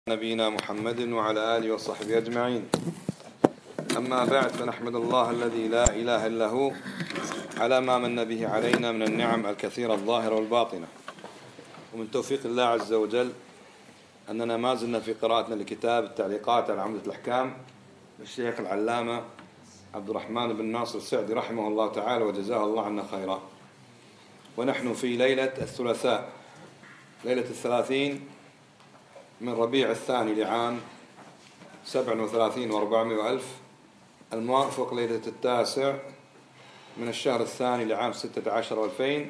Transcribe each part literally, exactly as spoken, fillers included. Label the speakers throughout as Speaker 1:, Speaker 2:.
Speaker 1: نبينا محمد وعلى آله وصحبه أجمعين. أما بعد، فنحمد الله الذي لا إله إلا هو على ما من به علينا من النعم الكثيرة الظاهرة والباطنة، ومن توفيق الله عز وجل أننا ما زلنا في قراءتنا لكتاب التعليقات على عمدة الأحكام للشيخ العلامة عبد الرحمن بن ناصر السعدي رحمه الله تعالى وجزاه الله عنا خيرا. ونحن في ليلة الثلاثاء، ليلة الثلاثين من ربيع الثاني لعام سبع وثلاثين وأربعمائة ألف، الموافق ليلة التاسع من الشهر الثاني لعام ستة عشر وألفين.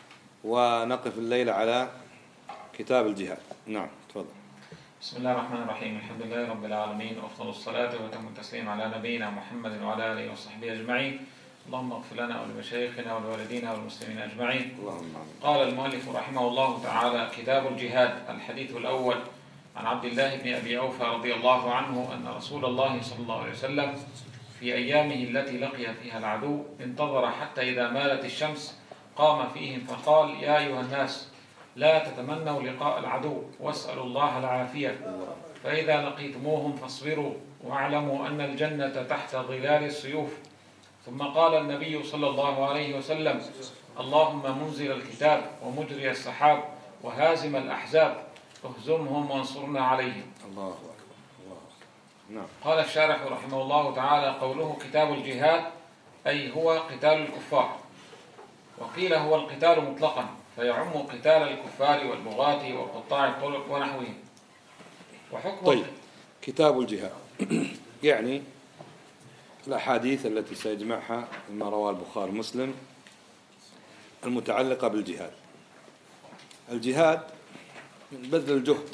Speaker 1: ونقف الليلة على كتاب الجهاد. نعم تفضل.
Speaker 2: بسم الله الرحمن الرحيم. الحمد لله رب العالمين، وأفضل الصلاة وأتم التسليم على نبينا محمد وعلى آله وصحبه أجمعين. اللهم اغفر لنا ولمشايخنا ولوالدينا والمسلمين أجمعين.
Speaker 1: اللهم
Speaker 2: قال المؤلف رحمه الله تعالى: كتاب الجهاد. الحديث الأول عن عبد الله بن أبي أوفى رضي الله عنه أن رسول الله صلى الله عليه وسلم في أيامه التي لقي فيها العدو انتظر حتى إذا مالت الشمس قام فيهم فقال: يا أيها الناس، لا تتمنوا لقاء العدو واسألوا الله العافية، فإذا لقيتموهم فاصبروا واعلموا أن الجنة تحت ظلال السيوف. ثم قال النبي صلى الله عليه وسلم: اللهم منزل الكتاب ومجري السحاب وهازم الأحزاب، اهزمهم وانصرنا عليهم.
Speaker 1: الله أكبر. الله أكبر. نعم.
Speaker 2: قال الشارح رحمه الله تعالى: قوله كتاب الجهاد أي هو قتال الكفار، وقيل هو القتال مطلقا فيعم قتال الكفار والبغاة وقطاع الطرق ونحوهم. وحكم
Speaker 1: طيب، كتاب الجهاد يعني الأحاديث التي سيجمعها مما رواه البخاري ومسلم المتعلقة بالجهاد. الجهاد من بذل الجهد،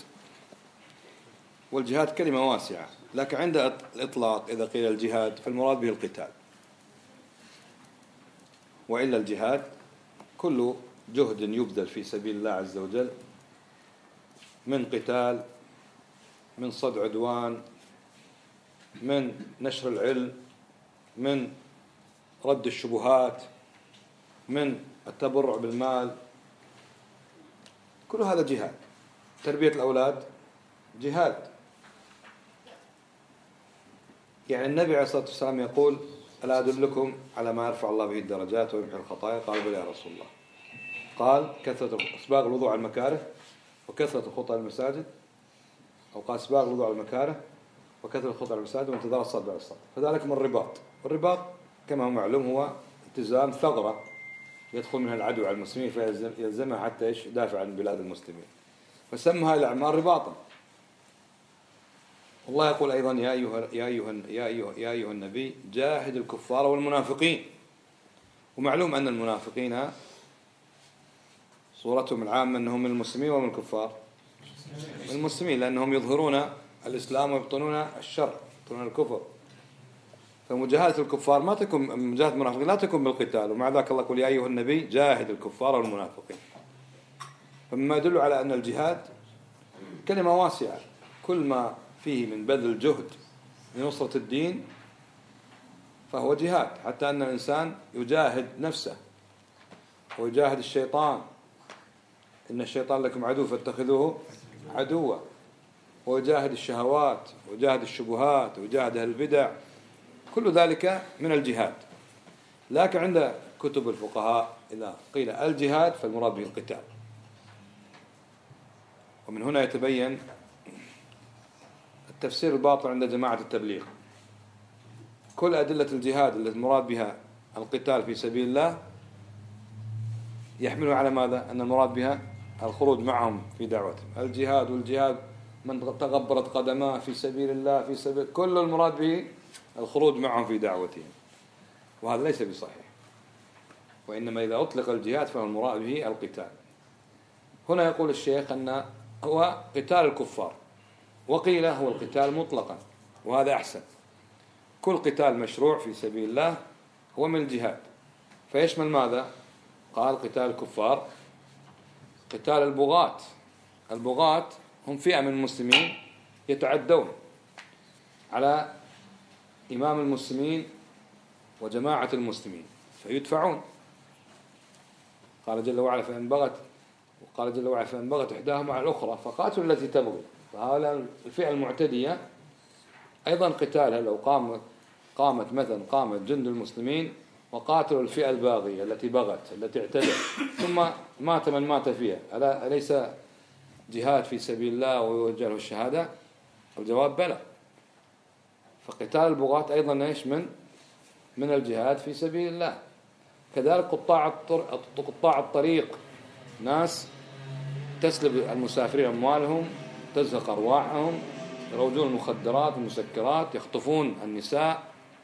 Speaker 1: والجهاد كلمة واسعة، لكن عند الإطلاق إذا قيل الجهاد فالمراد به القتال، وإلا الجهاد كل جهد يبذل في سبيل الله عز وجل من قتال، من صد عدوان، من نشر العلم، من رد الشبهات، من التبرع بالمال، كل هذا جهاد. تربية الأولاد جهاد. يعني النبي عليه الصلاة والسلام يقول: ألا أدلكم على ما يرفع الله به الدرجات ويمحي الخطايا؟ قال: بلى يا رسول الله. قال: كثرة إسباغ الوضوء على المكاره وكثرة الخطى المساجد، أو قال: إسباغ الوضوء على المكاره وكثرة الخطى على المساجد وانتظار الصلاة بعد الصلاة. فذلك من الرباط. والرباط كما هو معلوم هو التزام ثغرة يدخل منها العدو على المسلمين فيلزمها حتى إيش يدافع عن بلاد المسلمين، فسمها الأعمال رباطا. والله يقول أيضا: يا أيها يا أيها يا أيها يا أيها النبي جاهد الكفار والمنافقين. ومعلوم أن المنافقين صورتهم العامة أنهم من المسلمين ومن الكفار، من المسلمين، لأنهم يظهرون الإسلام ويبطنون الشر، يبطنون الكفر. فمجاهدة الكفار ما تكون، مجاهدة المنافقين لا تكون بالقتال. ومع ذلك الله يقول: يا أيها النبي جاهد الكفار والمنافقين. فمما يدل على أن الجهاد كلمة واسعة، كل ما فيه من بذل الجهد لنصرة الدين فهو جهاد، حتى أن الإنسان يجاهد نفسه ويجاهد الشيطان. إن الشيطان لكم عدو فاتخذوه عدوا. ويجاهد الشهوات ويجاهد الشبهات ويجاهد البدع، كل ذلك من الجهاد. لكن عند كتب الفقهاء إذا قيل الجهاد فالمراد به القتال. ومن هنا يتبين التفسير الباطل عند جماعة التبليغ. كل أدلة الجهاد التي المراد بها القتال في سبيل الله يحملها على ماذا؟ أن المراد بها الخروج معهم في دعوتهم. الجهاد والجهاد من تغبرت قدماه في سبيل الله في سبيل، كل المراد به الخروج معهم في دعوتهم، وهذا ليس بصحيح. وإنما إذا أطلق الجهاد فهو المراد به القتال. هنا يقول الشيخ أن هو قتال الكفار، وقيل هو القتال مطلقا، وهذا أحسن. كل قتال مشروع في سبيل الله هو من الجهاد، فيشمل ماذا؟ قال: قتال الكفار، قتال البغاة. البغاة هم فئة من المسلمين يتعدون على إمام المسلمين وجماعة المسلمين فيدفعون. قال جل وعلا: فإن بغت وقال جل وعلا: فإن بغت إحداهما على الأخرى فقاتلوا التي تبغي فهؤلاء الفئة المعتدية أيضا قتالها لو قامت قامت مثلا قامت جند المسلمين وقاتلوا الفئة الباغية التي بغت التي اعتدت ثم مات من مات فيها، أليس جهاد في سبيل الله ويوجه له الشهادة؟ الجواب بلى. فقتال البغاة أيضا إيش من من الجهاد في سبيل الله. كذلك قطاع الطرق قطاع الطريق، ناس تسلب المسافرين أموالهم، تزهق أرواحهم، يروجون المخدرات المسكرات، يخطفون النساء.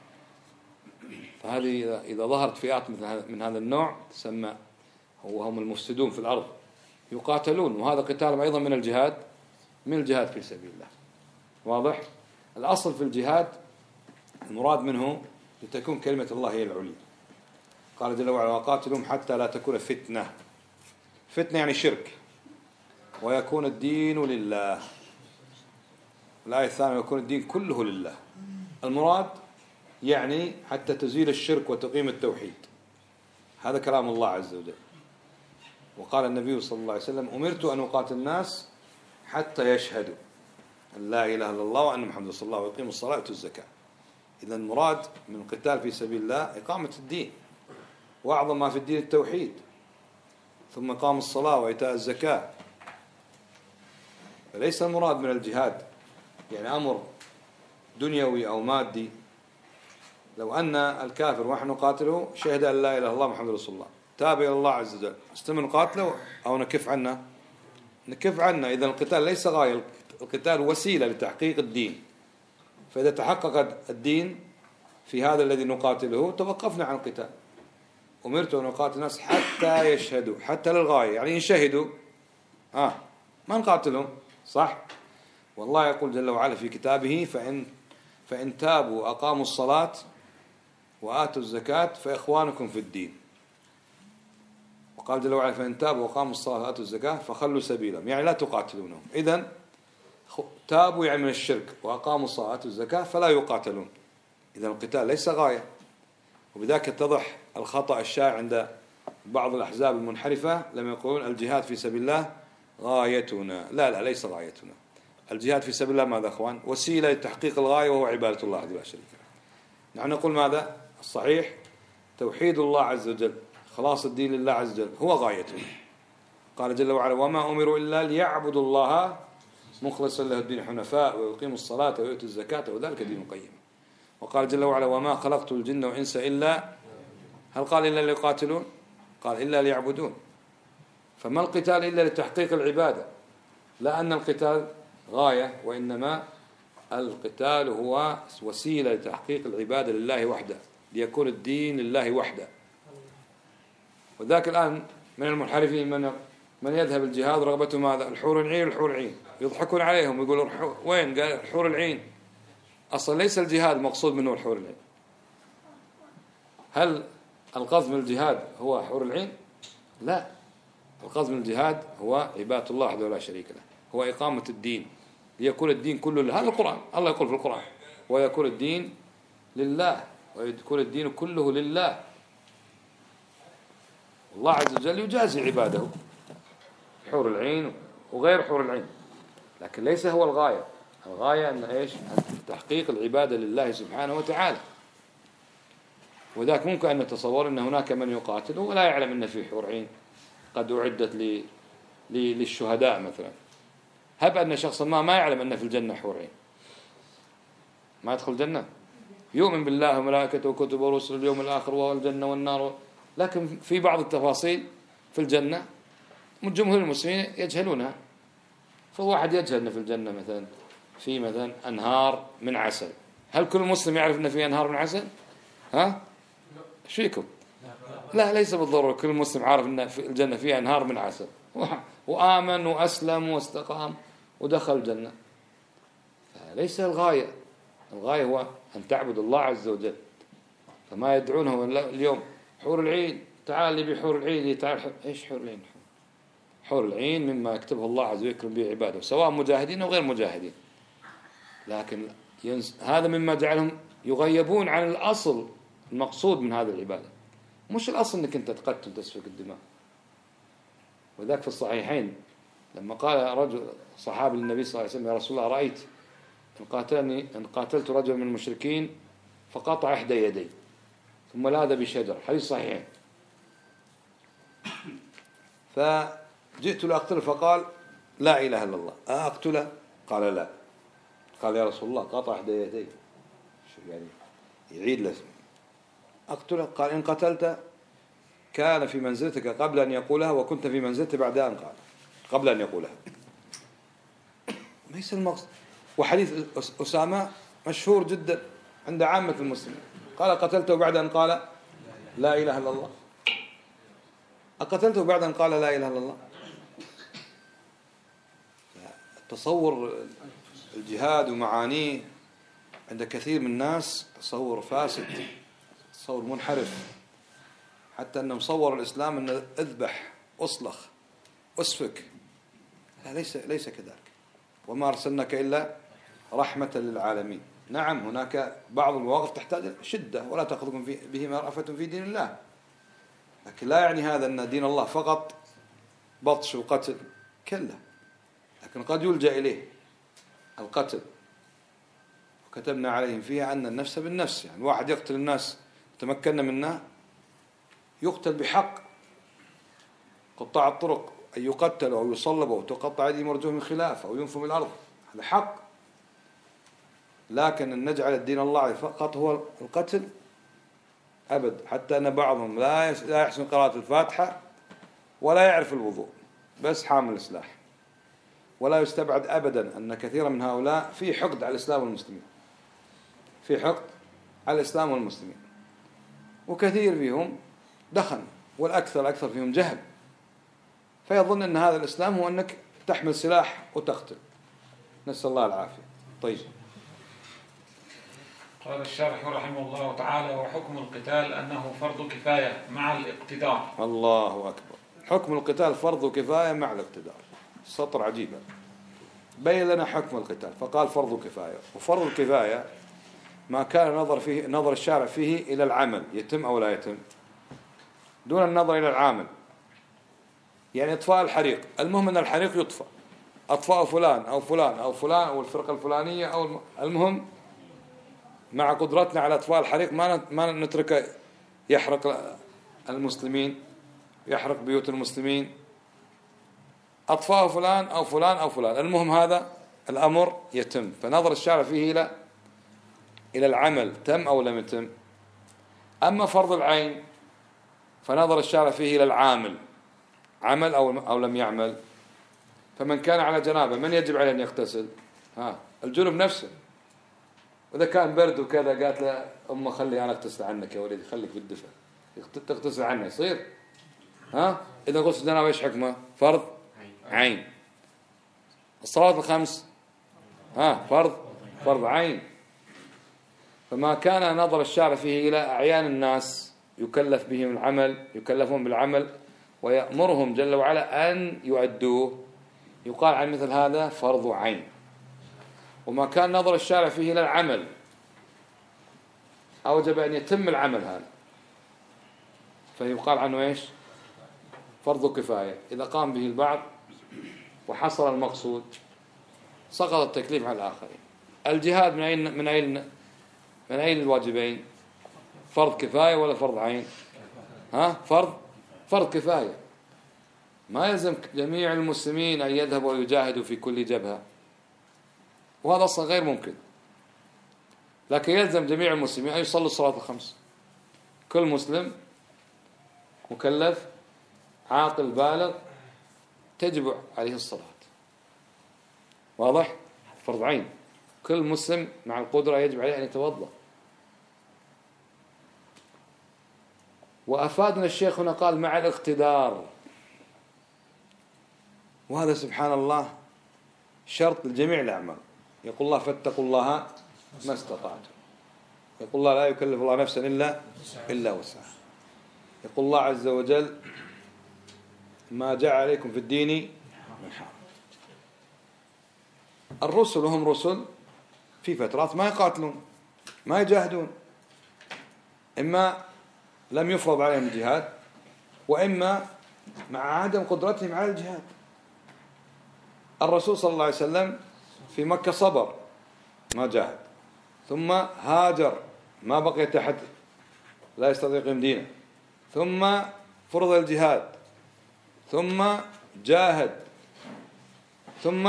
Speaker 1: فهذه إذا ظهرت فئات من هذا النوع تسمى وهم المفسدون في الأرض يقاتلون، وهذا قتالهم أيضا من الجهاد من الجهاد في سبيل الله. واضح؟ الأصل في الجهاد المراد منه لتكون كلمة الله هي العليا. قال جل وعلا وقاتلهم حتى لا تكون فتنة. فتنة يعني شرك، ويكون الدين لله. الآية الثانية ويكون الدين كله لله. المراد يعني حتى تزيل الشرك وتقيم التوحيد. هذا كلام الله عز وجل. وقال النبي صلى الله عليه وسلم أمرت أن أقاتل الناس حتى يشهدوا أن لا إله إلا الله وأن محمد رسول الله ويقيموا الصلاة ويؤتوا الزكاة. إذا المراد من القتال في سبيل الله إقامة الدين، وأعظم ما في الدين التوحيد، ثم إقام الصلاة وإيتاء الزكاة. فليس المراد من الجهاد يعني أمر دنيوي أو مادي. لو أن الكافر ونحن نقاتله شهد أن لا إله إلا الله محمد رسول الله، تاب إلى الله عز وجل، استمر نقاتله أو نكف عنه نكف عنه. إذا القتال ليس غاية، القتال وسيلة لتحقيق الدين. فإذا تحقق الدين في هذا الذي نقاتله توقفنا عن القتال. أمرت أن أقاتل الناس حتى يشهدوا، حتى للغاية يعني إن شهدوا آه ما نقاتلهم، صح؟ والله يقول جل وعلا في كتابه فإن فإن تابوا وأقاموا الصلاة وآتوا الزكاة فإخوانكم في الدين. وقال جل وعلا فإن تابوا وأقاموا الصلاة وآتوا الزكاة فخلوا سبيلهم، يعني لا تقاتلونهم. إذن تابوا يعني من الشرك وأقاموا الصلاة وآتوا الزكاة فلا يقاتلون. إذن القتال ليس غاية. وبذلك اتضح الخطأ الشائع عند بعض الأحزاب المنحرفة لما يقولون الجهاد في سبيل الله غايتنا. لا لا ليس غايتنا. الجهاد في سبيل الله ماذا أخوان؟ وسيلة لتحقيق الغاية وهو عبادة الله لا شريك له. نحن نقول ماذا؟ الصحيح توحيد الله عز وجل، خلاص الدين لله عز وجل هو غايتنا. قال جل وعلا وما أمروا إلا ليعبدوا الله مخلصا له الدين حنفاء ويقيموا الصلاة ويؤتوا الزكاة وذلك دين قيم. وقال جل وعلا وما خلقت الجن والإنس إلا، هل قال إلا ليقاتلون؟ قال إلا ليعبدون. فما القتال إلا لتحقيق العبادة، لا أن القتال غاية، وإنما القتال هو وسيلة لتحقيق العبادة لله وحده، ليكون الدين لله وحده. وذاك الآن من المنحرفين من من يذهب الجهاد رغبته ماذا؟ الحور العين الحور العين، يضحكون عليهم يقولوا وين؟ قال الحور العين. أصلا ليس الجهاد مقصود منه الحور العين. هل القصد من الجهاد هو حور العين؟ لا، القصد من الجهاد هو عبادة الله وحده لا شريك له، هو إقامة الدين ليكون الدين كله لله. هذا القرآن، الله يقول في القرآن ويكون الدين لله، ويكون الدين كله لله. الله عز وجل يجازي عباده حور العين وغير حور العين، لكن ليس هو الغاية. الغاية أن إيش؟ تحقيق العبادة لله سبحانه وتعالى. وذاك ممكن أن نتصور أن هناك من يقاتل ولا يعلم أن في حور عين قد أعدت لي لي للشهداء مثلا. هب أن شخصا ما ما يعلم أن في الجنة حور عين، ما يدخل الجنة، يؤمن بالله وملائكته وكتبه ورسله اليوم الآخر والجنة والنار، لكن في بعض التفاصيل في الجنة من جمهور المسلمين يجهلونها. فواحد يجهل أن في الجنة مثلا في مثلا أنهار من عسل. هل كل مسلم يعرف أن في أنهار من عسل؟ ها؟ ايش فيكم؟ لا ليس بالضرورة كل مسلم عارف أن في الجنة فيها أنهار من عسل وآمن وأسلم واستقام ودخل الجنة. فليس الغاية، الغاية هو أن تعبد الله عز وجل. فما يدعونه اليوم حور العين، تعال لي بحور العين، تعال. إيش حور العين؟ حور العين مما يكتبه الله عز وجل يكرم به عباده سواء مجاهدين أو غير مجاهدين، لكن ينس... هذا مما جعلهم يغيبون عن الأصل المقصود من هذه العبادة. مش الأصل أنك أنت تقتل تسفك الدماء. وذاك في الصحيحين لما قال رجل صحابي للنبي صلى الله عليه وسلم: يا رسول الله، رأيت إن قاتلني إن قاتلت رجل من المشركين فقطع إحدى يدي ثم لاذ بشجر، حديث صحيح. فجئت لأقتله فقال: لا إله إلا الله. أقتله؟ قال: لا. قال: يا رسول الله، قطع إحدى يدي، يعني يعيد له. أقتله؟ قال: إن قتلت كان في منزلتك قبل أن يقولها، وكنت في منزلتي بعد أن قال قبل أن يقولها. ليس المقصد. وحديث أسامة مشهور جدا عند عامة المسلمين، قال: قتلته بعد أن قال لا إله إلا الله. أقتلته بعد أن قال لا إله إلا الله؟ تصور الجهاد ومعانيه عند كثير من الناس تصور فاسد، تصور منحرف، حتى أنه مصور الإسلام أنه اذبح، أصلخ، أسفك. لا، ليس ليس كذلك. وما أرسلناك إلا رحمة للعالمين. نعم، هناك بعض المواقف تحتاج شدة، ولا تأخذكم به رأفة في دين الله، لكن لا يعني هذا أن دين الله فقط بطش وقتل، كلا، لكن قد يلجأ إليه القتل. وكتبنا عليهم فيها أن النفس بالنفس، يعني واحد يقتل الناس تمكنا منه يقتل بحق. قطاع الطرق أن يقتلوا أو يصلبوا أو تقطع أيديهم وأرجلهم من خلاف أو ينفوا من الأرض، هذا حق. لكن أن نجعل الدين الله فقط هو القتل أبد. حتى أن بعضهم لا لا يحسن قراءة الفاتحة ولا يعرف الوضوء، بس حامل السلاح. ولا يستبعد أبدا أن كثيرا من هؤلاء في حقد على الإسلام والمسلمين، في حقد على الإسلام والمسلمين، وكثير فيهم دخن، والأكثر الأكثر فيهم جهل، فيظن أن هذا الإسلام هو أنك تحمل سلاح وتقتل. نسأل الله العافية. طيب،
Speaker 2: قال الشارح رحمه الله تعالى: وحكم القتال أنه فرض كفاية مع الاقتدار.
Speaker 1: الله أكبر. حكم القتال فرض كفاية مع الاقتدار. سطر عجيب. بين لنا حكم القتال فقال فرض كفاية. وفرض الكفاية ما كان نظر فيه نظر الشارع فيه إلى العمل يتم أو لا يتم، دون النظر إلى العامل. يعني إطفاء الحريق، المهم أن الحريق يطفأ، أطفاء فلان أو فلان أو فلان أو الفرقة الفلانية أو المهم مع قدرتنا على إطفاء الحريق ما ما نتركه يحرق المسلمين، يحرق بيوت المسلمين. أطفاء فلان أو فلان أو فلان، المهم هذا الأمر يتم. فنظر الشارع فيه إلى إلى العمل، تم أو لم يتم. أما فرض العين فنظر الشارع فيه إلى العامل، عمل أو أو لم يعمل. فمن كان على جنابه من يجب عليه أن يغتسل؟ ها، الجنب نفسه. وإذا كان برد وكذا قالت له أمه خلي أنا أغتسل عنك يا ولدي، خليك بالدفء، تغتسل عنه يصير؟ ها، إذا غسل جنابه إيش حكمه؟ فرض عين. الصلاة الخمس ها فرض فرض عين. فما كان نظر الشارع فيه إلى أعيان الناس يكلف بهم العمل، يكلفون بالعمل ويأمرهم جل وعلا أن يؤدوه، يقال عن مثل هذا فرض عين. وما كان نظر الشارع فيه إلى العمل أوجب أن يتم العمل هذا، فيقال عنه إيش؟ فرض كفاية. إذا قام به البعض وحصل المقصود سقط التكليف على الآخرين. الجهاد من أين من أين من أين الواجبين؟ فرض كفاية ولا فرض عين؟ ها، فرض فرض كفاية. ما يلزم جميع المسلمين أن يذهبوا ويجاهدوا في كل جبهة، وهذا أصلا غير ممكن. لكن يلزم جميع المسلمين أن يصلوا الصلاة الخمس. كل مسلم مكلف عاقل بالغ تجب عليه الصلاة. واضح؟ فرض عين. كل مسلم مع القدرة يجب عليه أن يتوضأ. وأفادنا الشيخ هنا قال مع الاقتدار، وهذا سبحان الله شرط لجميع الأعمال. يقول الله فاتقوا الله ما استطعتم. يقول الله لا يكلف الله نفسا إلا إلا وسعها. يقول الله عز وجل ما جعل عليكم في الدين من حرج. الرسل هم رسل في فترات ما يقاتلون ما يجاهدون، إما لم يفرض عليهم الجهاد، وإما مع عدم قدرتهم على الجهاد. الرسول صلى الله عليه وسلم في مكة صبر ما جاهد، ثم هاجر ما بقي تحت لا يستطيع يقيم دينه، ثم فرض الجهاد، ثم جاهد، ثم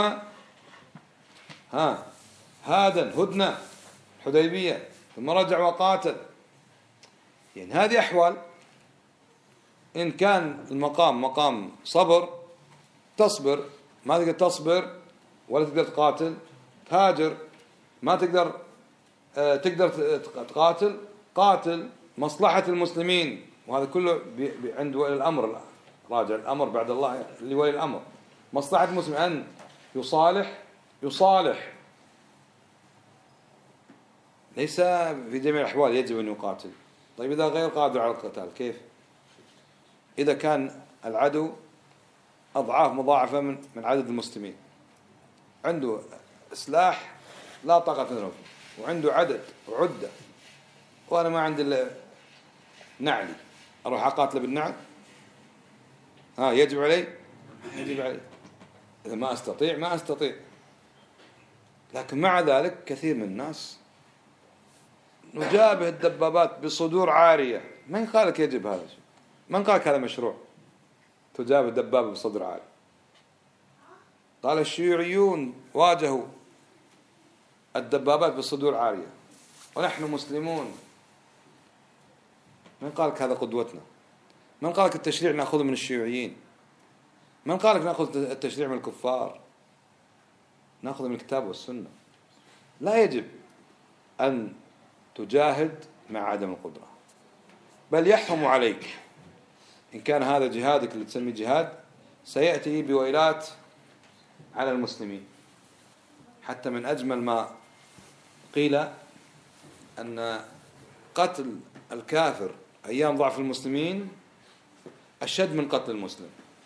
Speaker 1: ها هادن هدنة حديبية، ثم رجع وقاتل. يعني هذه أحوال. إن كان المقام مقام صبر تصبر، ما تقدر تصبر ولا تقدر تقاتل تهاجر، ما تقدر آه تقدر تقاتل قاتل، مصلحة المسلمين. وهذا كله عند ولي الأمر، راجع الأمر بعد الله لولي الأمر. مصلحة المسلم أن يصالح يصالح، ليس في جميع الأحوال يجب أن يقاتل. طيب إذا غير قادر على القتال كيف؟ إذا كان العدو أضعاف مضاعفة من من عدد المسلمين، عنده سلاح لا طاقة له، وعنده عدد وعدة، وأنا ما عندي إلا نعلي، أروح أقاتل بالنعل؟ ها يجب علي؟ يجب علي. إذا ما أستطيع ما أستطيع. لكن مع ذلك كثير من الناس نجابه الدبابات بصدور عارية. من قالك يجب هذا الشيء؟ من قالك هذا مشروع تجابه الدبابة بصدر عاري؟ قال الشيوعيون واجهوا الدبابات بصدور عارية ونحن مسلمون. من قالك هذا قدوتنا؟ من قالك التشريع نأخذه من الشيوعيين؟ من قالك نأخذ التشريع من الكفار؟ نأخذه من الكتاب والسنة. لا يجب أن تجاهد مع عدم القدرة، بل يحرم عليك. إن كان هذا جهادك اللي تسميه جهاد سيأتي بويلات على المسلمين. حتى من أجمل ما قيل أن قتل الكافر أيام ضعف المسلمين أشد من قتل المسلم.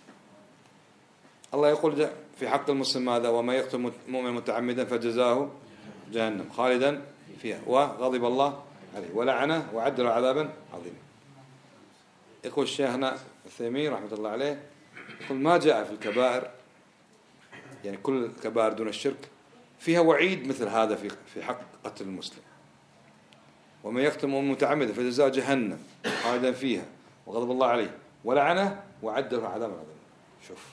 Speaker 1: الله يقول في حق المسلم ماذا؟ وما يقتل مؤمن متعمدا فجزاه جهنم خالدا فيها وغضب الله عليه ولعنه وعد له عذابا عظيما. يقول شيخنا الثيمين رحمة الله عليه، يقول ما جاء في الكبائر، يعني كل الكبائر دون الشرك، فيها وعيد مثل هذا في في حق قتل المسلم. ومن يقتل مؤمن متعمدا فجزاه جهنم خالدا فيها وغضب الله عليه ولعنه وعد له عذابا عظيما. شوف.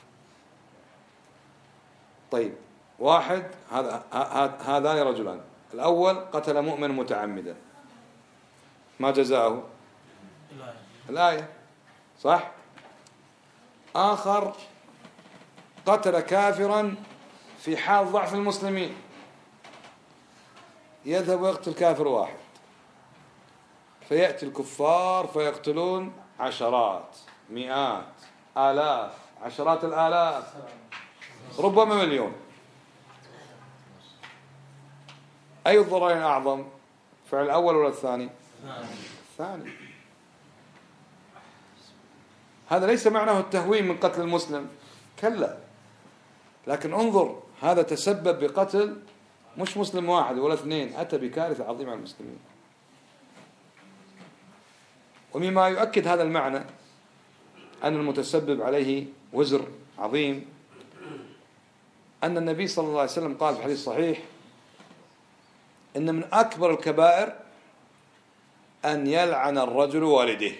Speaker 1: طيب واحد هذا هذان رجلان، الأول قتل مؤمن متعمدا ما جزاؤه؟ الآية صح. آخر قتل كافرا في حال ضعف المسلمين، يذهب ويقتل كافر واحد، فيأتي الكفار فيقتلون عشرات مئات آلاف عشرات الآلاف ربما مليون. أي الضررين أعظم؟ فعل الأول ولا الثاني؟ الثاني. هذا ليس معناه التهوين من قتل المسلم، كلا، لكن انظر هذا تسبب بقتل مش مسلم واحد ولا اثنين، أتى بكارثة عظيمة على المسلمين. ومما يؤكد هذا المعنى أن المتسبب عليه وزر عظيم أن النبي صلى الله عليه وسلم قال في حديث صحيح إن من أكبر الكبائر أن يلعن الرجل والديه.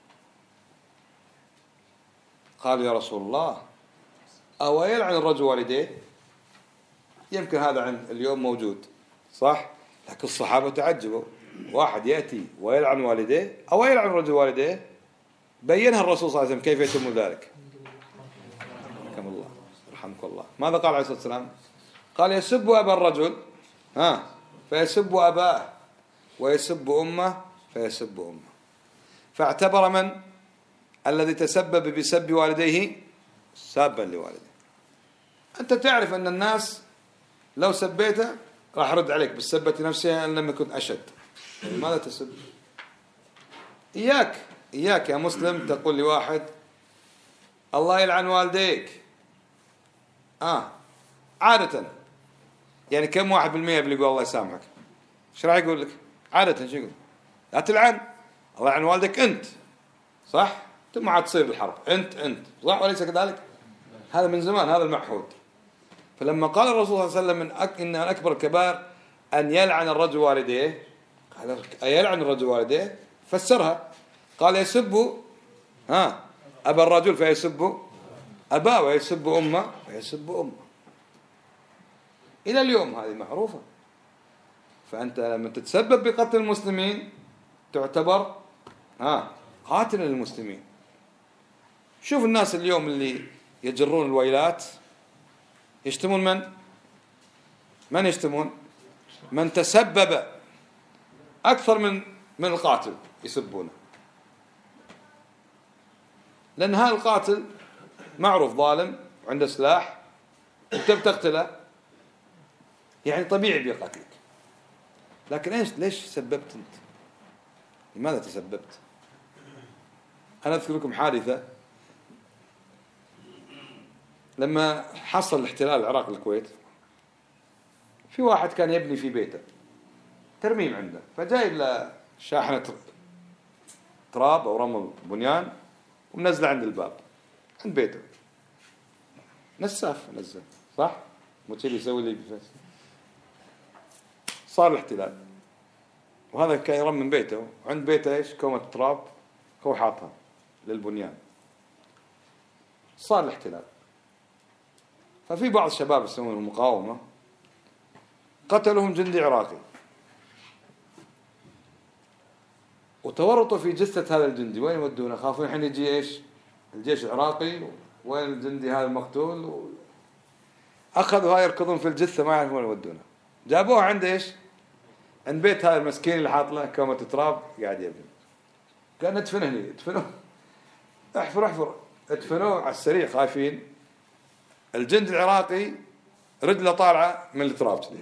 Speaker 1: قال يا رسول الله أو يلعن الرجل والديه؟ يمكن هذا عند اليوم موجود صح، لكن الصحابة تعجبوا، واحد يأتي ويلعن والديه أو يلعن الرجل والديه؟ بينها الرسول صلى الله عليه وسلم كيف يتم ذلك. رحمك الله رحمك الله. ماذا قال عليه الصلاة والسلام؟ قال يسب أبا الرجل ها فيسب أباه ويسب أمه فيسب أمه. فاعتبر من الذي تسبب بسب والديه سابا لوالديه. أنت تعرف أن الناس لو سبيته راح رد عليك بالسبة نفسها أن لم يكن أشد. ماذا تسب؟ إياك إياك يا مسلم تقول لواحد الله يلعن والديك. آه عادة يعني كم واحد بالمئة اللي يقول الله يسامحك؟ ايش راح يقول لك؟ عادة شو يقول؟ لا تلعن، الله يلعن والدك أنت، صح؟ ثم عاد تصير الحرب أنت أنت صح وليس كذلك؟ هذا من زمان، هذا المعهود. فلما قال الرسول صلى الله عليه وسلم من أك... إن أكبر الكبائر أن يلعن الرجل والديه، قال يلعن الرجل والديه، فسرها قال يسب ها أبا الرجل فيسب أباه، ويسب أمه ويسب أمه. إلى اليوم هذه معروفة. فأنت لما تتسبب بقتل المسلمين تعتبر ها قاتل للمسلمين. شوف الناس اليوم اللي يجرون الويلات يشتمون من؟ من يشتمون؟ من تسبب أكثر من من القاتل يسبونه، لأن هذا القاتل معروف ظالم وعنده سلاح وتبي تقتله، يعني طبيعي بيقتلك. لكن ايش ليش سببت انت؟ لماذا تسببت؟ انا اذكر لكم حادثه لما حصل الاحتلال العراق الكويت. في واحد كان يبني في بيته ترميم عنده، فجايب له شاحنه تراب او رمل بنيان ومنزله عند الباب عند بيته، نساف نزل صح؟ مو اللي يسوي لي بفاس. صار الاحتلال وهذا كان يرمم بيته، وعند بيته ايش؟ كومة تراب هو حاطها للبنيان. صار الاحتلال، ففي بعض الشباب يسوون المقاومة قتلهم جندي عراقي وتورطوا في جثة هذا الجندي. وين يودونه؟ خافوا الحين يجي ايش؟ الجيش العراقي، وين الجندي هذا المقتول و... أخذوا هاي يركضون في الجثة ما يعرفون وين يودونه. جابوه عند ايش؟ عند بيت هذا المسكين اللي حاط له كومة تراب قاعد يبني. قال ندفنه هنا، ادفنوه احفر احفر ادفنوه على السريع خايفين. الجندي العراقي رجله طالعة من التراب كذي،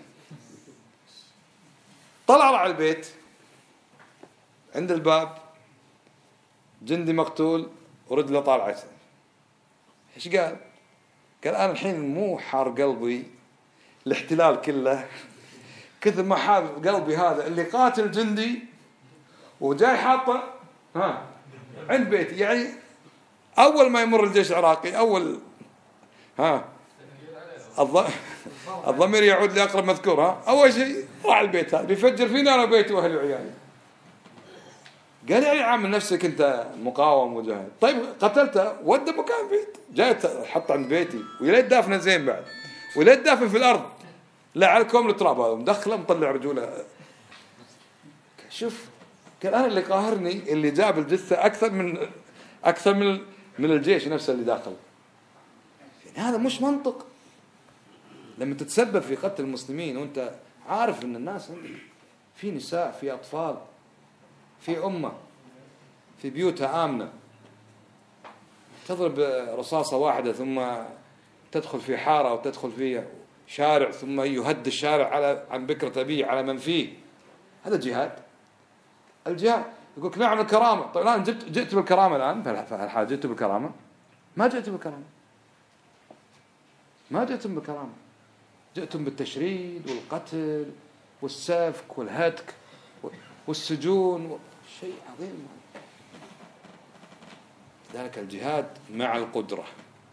Speaker 1: طلع على البيت عند الباب جندي مقتول ورجله طالعة. ايش قال؟ قال انا الحين مو حار قلبي الاحتلال كله كثر ما حار قلبي هذا اللي قاتل جندي وجاي حاطه ها عند بيتي. يعني اول ما يمر الجيش العراقي اول ها الضمير يعود لاقرب مذكور، ها اول شيء راح البيت هذا بيفجر فينا انا وبيتي واهلي وعيالي. قال يعني عامل نفسك انت مقاوم وجاهد. طيب قتلته وده مكان بيت، جاي حط عند بيتي ويليت دافنه زين بعد ويليت دافن في الارض، لا على الكوم التراب هذا مدخله مطلع رجوله. شوف قال انا اللي قاهرني اللي جاب الجثه اكثر من اكثر من من الجيش نفسه اللي داخل. يعني هذا مش منطق. لما تتسبب في قتل المسلمين وانت عارف ان الناس عندك في نساء في اطفال في امه في بيوتها امنه، تضرب رصاصه واحده ثم تدخل في حاره او تدخل في شارع ثم يهد الشارع على عن بكرة أبيه على من فيه، هذا جهاد. الجهاد يقولك نعم الكرامة. طيب الآن جئت جئت بالكرامة الآن فالحال جئت بالكرامة؟ ما جئت بالكرامة، ما جئتم بالكرامة، جئتم بالتشريد والقتل والسفك والهتك والسجون، شيء عظيم. ذلك الجهاد مع القدرة،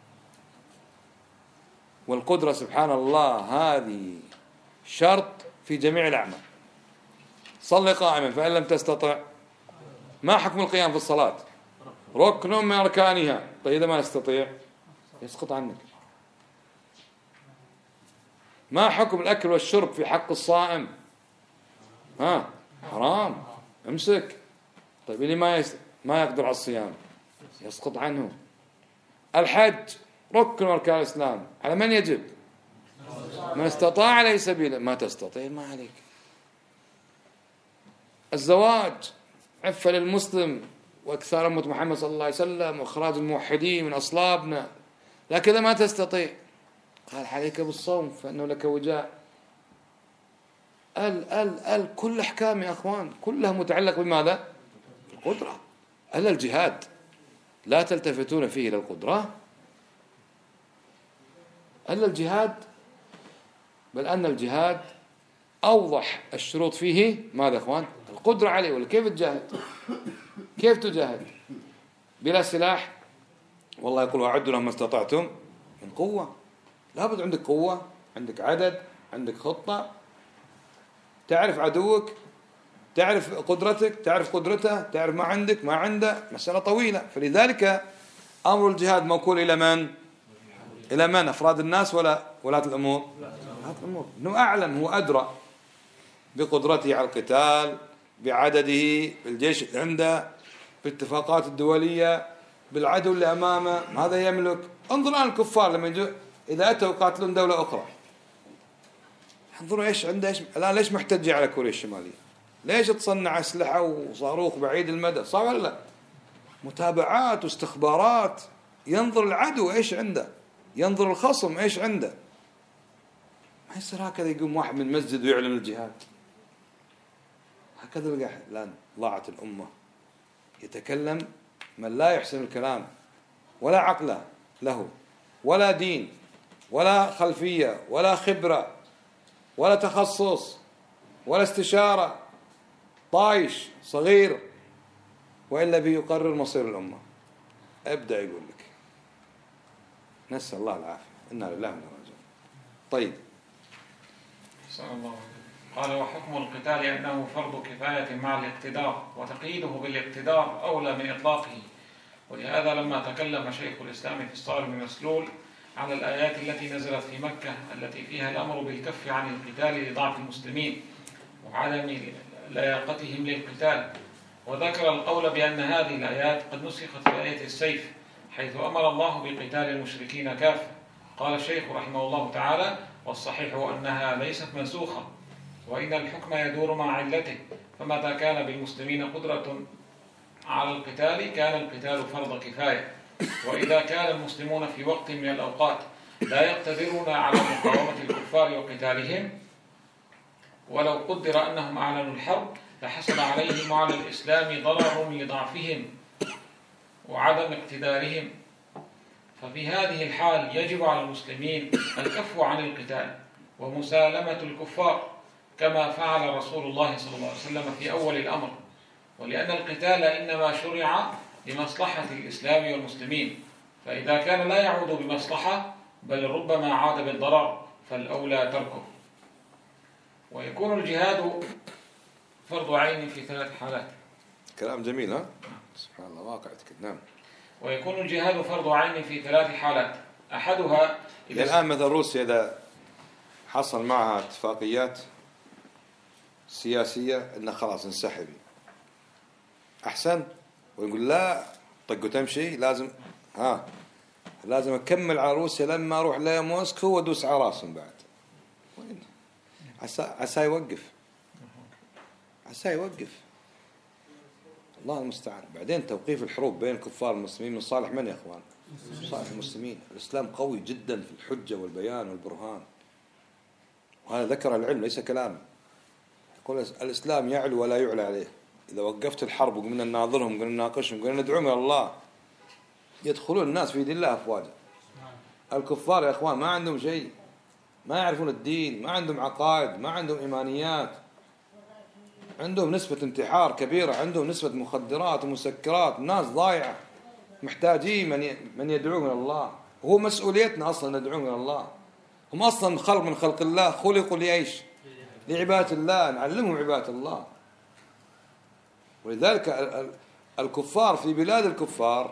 Speaker 1: والقدرة سبحان الله هذه شرط في جميع الأعمال. صل قائما فإن لم تستطع. ما حكم القيام في الصلاة؟ ركن من أركانها. طيب إذا ما نستطيع يسقط عنك. ما حكم الأكل والشرب في حق الصائم؟ ها حرام، امسك. طيب اللي ما يس... ما يقدر على الصيام يسقط عنه. الحج ركن من أركان الإسلام، على من يجب؟ من استطاع عليه سبيلا. ما تستطيع ما عليك. الزواج عفة للمسلم وإكثار أمة محمد صلى الله عليه وسلم وإخراج الموحدين من أصلابنا، لكن إذا ما تستطيع قال عليك بالصوم فإنه لك وجاء. ال ال ال كل أحكام يا أخوان كلها متعلق بماذا؟ القدرة. ألا الجهاد لا تلتفتون فيه إلى القدرة؟ ألا الجهاد؟ بل أن الجهاد أوضح الشروط فيه ماذا يا أخوان؟ القدرة عليه. ولا كيف تجاهد؟ كيف تجاهد؟ بلا سلاح؟ والله يقول أعدوا لهم ما استطعتم من قوة. لابد عندك قوة، عندك عدد، عندك خطة، تعرف عدوك، تعرف قدرتك، تعرف قدرته، تعرف ما عندك ما عنده، مسألة طويلة. فلذلك أمر الجهاد موكول إلى من؟ إلى من؟ أفراد الناس ولا ولاة الأمور؟ ولاة الأمور. إنه أعلم، هو أدرى بقدرته على القتال، بعدده، بالجيش اللي عنده، بالاتفاقات الدولية، بالعدو اللي أمامه، هذا يملك. انظر الآن الكفار لما يجوا إذا أتوا يقاتلون دولة أخرى، انظروا إيش عنده، إيش الآن ليش محتجة على كوريا الشمالية؟ ليش تصنع أسلحة وصاروخ بعيد المدى؟ صار ولا لا؟ متابعات واستخبارات، ينظر العدو إيش عنده، ينظر الخصم إيش عنده. ما يصير هكذا يقوم واحد من المسجد ويعلن الجهاد. هكذا الآن ضاعت الأمة. يتكلم من لا يحسن الكلام، ولا عقل له، ولا دين، ولا خلفية، ولا خبرة، ولا تخصص، ولا استشارة، طايش صغير، وإلا به يقرر مصير الأمة. أبدأ يقول لك. نسأل الله العافية، إنا لله وإنا راجعون. طيب.
Speaker 2: صلى الله عليه وسلم. قال وحكم القتال أنه فرض كفاية مع الاقتدار، وتقييده بالاقتدار أولى من إطلاقه. ولهذا لما تكلم شيخ الإسلام في الصارم المسلول على الآيات التي نزلت في مكة التي فيها الأمر بالكف عن القتال لضعف المسلمين وعدم لياقتهم للقتال، وذكر القول بأن هذه الآيات قد نسخت في آية السيف حيث أمر الله بقتال المشركين كافة. قال الشيخ رحمه الله تعالى والصحيح أنها ليست منسوخة، وإن الحكم يدور مع علته، فمتى كان بالمسلمين قدرة على القتال كان القتال فرض كفاية، وإذا كان المسلمون في وقت من الأوقات لا يقتدرون على مقاومة الكفار وقتالهم ولو قدر أنهم أعلنوا الحرب لحصل عليهم وعلى الإسلام ضرر لضعفهم وعدم اقتدارهم، ففي هذه الحال يجب على المسلمين الكف عن القتال ومسالمة الكفار كما فعل رسول الله صلى الله عليه وسلم في أول الأمر، ولأن القتال إنما شرع لمصلحة الإسلام والمسلمين، فإذا كان لا يعود بمصلحة بل ربما عاد بالضرر فالأولى تركه. ويكون الجهاد فرض عين في ثلاث حالات.
Speaker 1: كلام جميل. ها سبحان الله واقعتك. نعم.
Speaker 2: ويكون الجهاد فرض عين في ثلاث حالات، أحدها
Speaker 1: إذا الآن مثلا روسيا إذا حصل معها اتفاقيات سياسية إنه خلاص انسحبي أحسن، ويقول لا طق وتمشي، لازم ها لازم أكمل على روسيا لما أروح لموسكو وأدوس على راسهم بعد. وين عسى عسى يوقف، عسى يوقف، الله المستعان. بعدين توقيف الحروب بين الكفار والمسلمين من صالح من يا إخوان؟ صالح المسلمين. الإسلام قوي جدا في الحجة والبيان والبرهان، وهذا ذكر العلم ليس كلام. يقول الإسلام يعلو ولا يعلى عليه. إذا وقفت الحرب وقمنا نناظرهم وقمنا نناقشهم وقمنا ندعوهم إلى الله يدخلون الناس في دين الله أفواجا. الكفار يا إخوان ما عندهم شيء، ما يعرفون الدين، ما عندهم عقائد، ما عندهم إيمانيات، عندهم نسبة انتحار كبيرة، عندهم نسبة مخدرات ومسكرات، الناس ضايعة، محتاجين من من يدعوهم إلى الله. وهو مسؤوليتنا أصلا ندعوهم إلى الله. هم أصلا خلق من خلق الله، خلقوا لإيش؟ لعبادة الله، نعلمهم عبادة الله. ولذلك الكفار في بلاد الكفار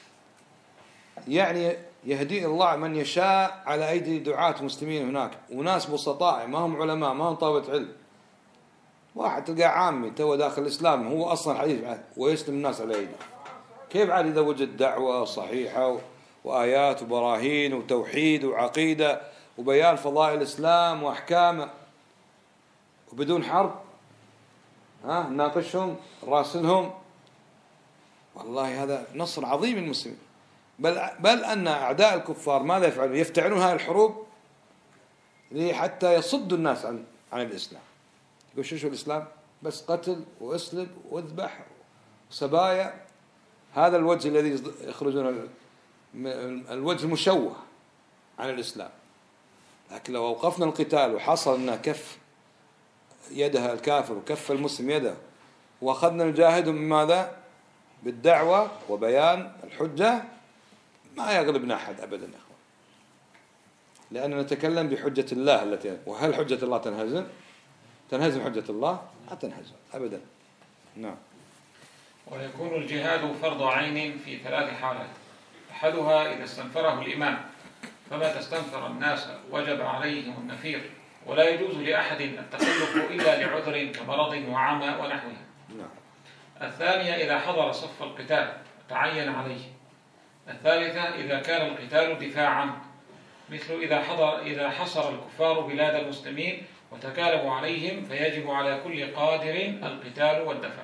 Speaker 1: يعني يهدي الله من يشاء على أيدي دعاة مسلمين هناك، وناس بسطاء ما هم علماء ما هم طلبة علم. واحد تلقى عامي تو داخل الإسلام هو أصلا حديث ويسلم الناس على أيدي. كيف عاد إذا وجد دعوة صحيحة وآيات وبراهين وتوحيد وعقيدة وبيان فضائل الإسلام وأحكامه وبدون حرب؟ ها ناقشهم راسلهم، والله هذا نصر عظيم للمسلمين. بل بل أن أعداء الكفار ماذا يفعلون؟ يفتعلون هذه الحروب حتى يصدوا الناس عن عن الإسلام. يقول شو شو الإسلام؟ بس قتل واسلب واذبح وسبايا. هذا الوجه الذي يخرجون الوجه المشوه عن الإسلام. لكن لو أوقفنا القتال وحصل أن كف يدها الكافر وكف المسلم يده وأخذنا نجاهدهم بماذا؟ بالدعوة وبيان الحجة، ما يغلبنا أحد أبدا يا أخوان. لأننا نتكلم بحجة الله التي، وهل حجة الله تنهزم؟ تنهزم حجة الله؟ لا تنهزم أبدا. نعم.
Speaker 2: ويكون الجهاد فرض عين في ثلاث حالات: أحدها إذا استنفره الإمام، فمتى استنفر الناس وجب عليهم النفير، ولا يجوز لأحد التخلف إلا لعذر كمرض وعمى ونحوها. الثانية إذا حضر صف القتال تعين عليه. الثالثة إذا كان القتال دفاعا، مثل إذا حضر إذا حصر الكفار بلاد المسلمين وتكالبوا عليهم، فيجب على كل قادر القتال والدفع.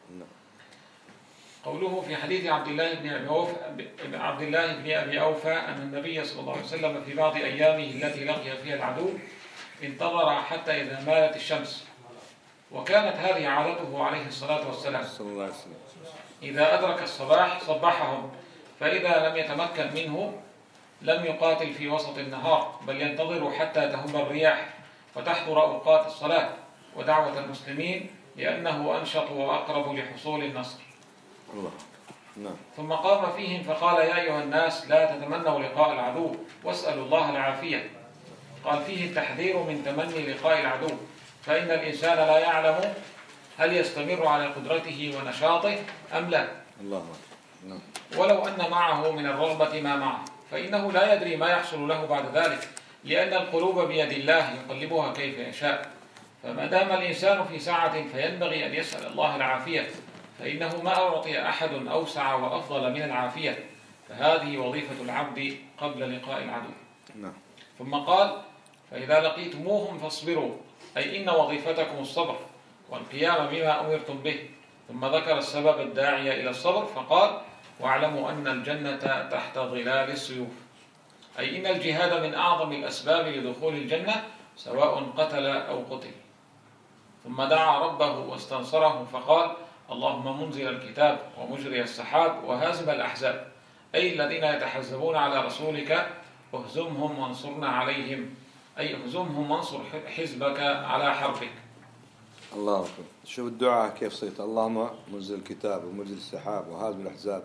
Speaker 2: قوله في حديث عبد الله بن أبي أوفى عبد الله بن أبي أوفى أن النبي صلى الله عليه وسلم في بعض أيامه التي لقي فيها العدو انتظر حتى إذا مالت الشمس، وكانت هذه عادته عليه الصلاة والسلام. إذا أدرك الصباح صبحهم، فإذا لم يتمكن منه لم يقاتل في وسط النهار، بل ينتظر حتى تهب الرياح وتحضر أوقات الصلاة ودعوة المسلمين، لأنه أنشط وأقرب لحصول النصر.
Speaker 1: الله. نعم.
Speaker 2: ثم قام فيهم فقال: يا أيها الناس لا تتمنوا لقاء العدو واسألوا الله العافية. قال فيه التحذير من تمني لقاء العدو، فإن الإنسان لا يعلم هل يستمر على قدرته ونشاطه أم لا.
Speaker 1: الله. نعم.
Speaker 2: ولو أن معه من الرغبة ما معه، فإنه لا يدري ما يحصل له بعد ذلك، لأن القلوب بيد الله يقلبها كيف يشاء. فما دام الإنسان في ساعة فينبغي أن يسأل الله العافية، فإنه ما أعطي أحد أوسع وأفضل من العافية، فهذه وظيفة العبد قبل لقاء العدو.
Speaker 1: نعم.
Speaker 2: ثم قال: فإذا لقيتموهم فاصبروا، أي إن وظيفتكم الصبر والقيام بما أمرتم به. ثم ذكر السبب الداعي إلى الصبر فقال: واعلموا أن الجنة تحت ظلال السيوف، أي إن الجهاد من أعظم الأسباب لدخول الجنة سواء قتل أو قتل. ثم دعا ربه واستنصره فقال: اللهم منزل الكتاب ومجري السحاب وهازم الأحزاب، أي الذين يتحزبون على رسولك اهزمهم وانصرنا عليهم، أي اهزمهم وانصر حزبك على حربك.
Speaker 1: الله أكبر. شوف الدعاء كيف صيت: اللهم منزل الكتاب ومجري السحاب وهازم الأحزاب.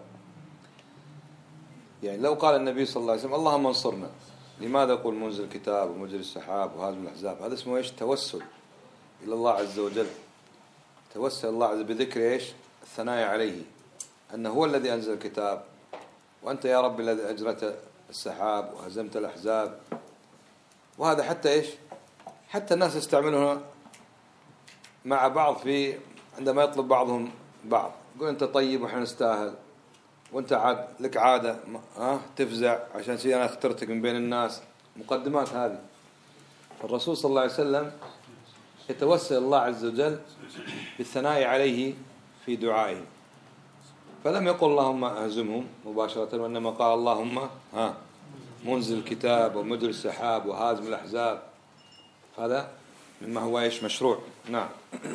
Speaker 1: يعني لو قال النبي صلى الله عليه وسلم اللهم انصرنا، لماذا يقول منزل الكتاب ومجري السحاب وهازم الأحزاب؟ هذا اسمه إيش؟ توسل إلى الله عز وجل. توسل الله عز وجل بذكر إيش؟ الثناء عليه أنه هو الذي أنزل الكتاب، وأنت يا رب الذي أجرت السحاب وهزمت الأحزاب. وهذا حتى إيش؟ حتى الناس يستعملونه مع بعض في عندما يطلب بعضهم بعض، يقول أنت طيب وإحنا نستاهل، وأنت عاد لك عادة ها تفزع عشان شيء أنا اخترتك من بين الناس. مقدمات هذه. الرسول صلى الله عليه وسلم يتوسل الله عز وجل بالثناء عليه في دعائه، فلم يقل اللهم أهزمهم مباشرة، وإنما قال اللهم ها منزل الكتاب ومجري السحاب وهازم الأحزاب. هذا مما هو إيش؟ مشروع. نعم.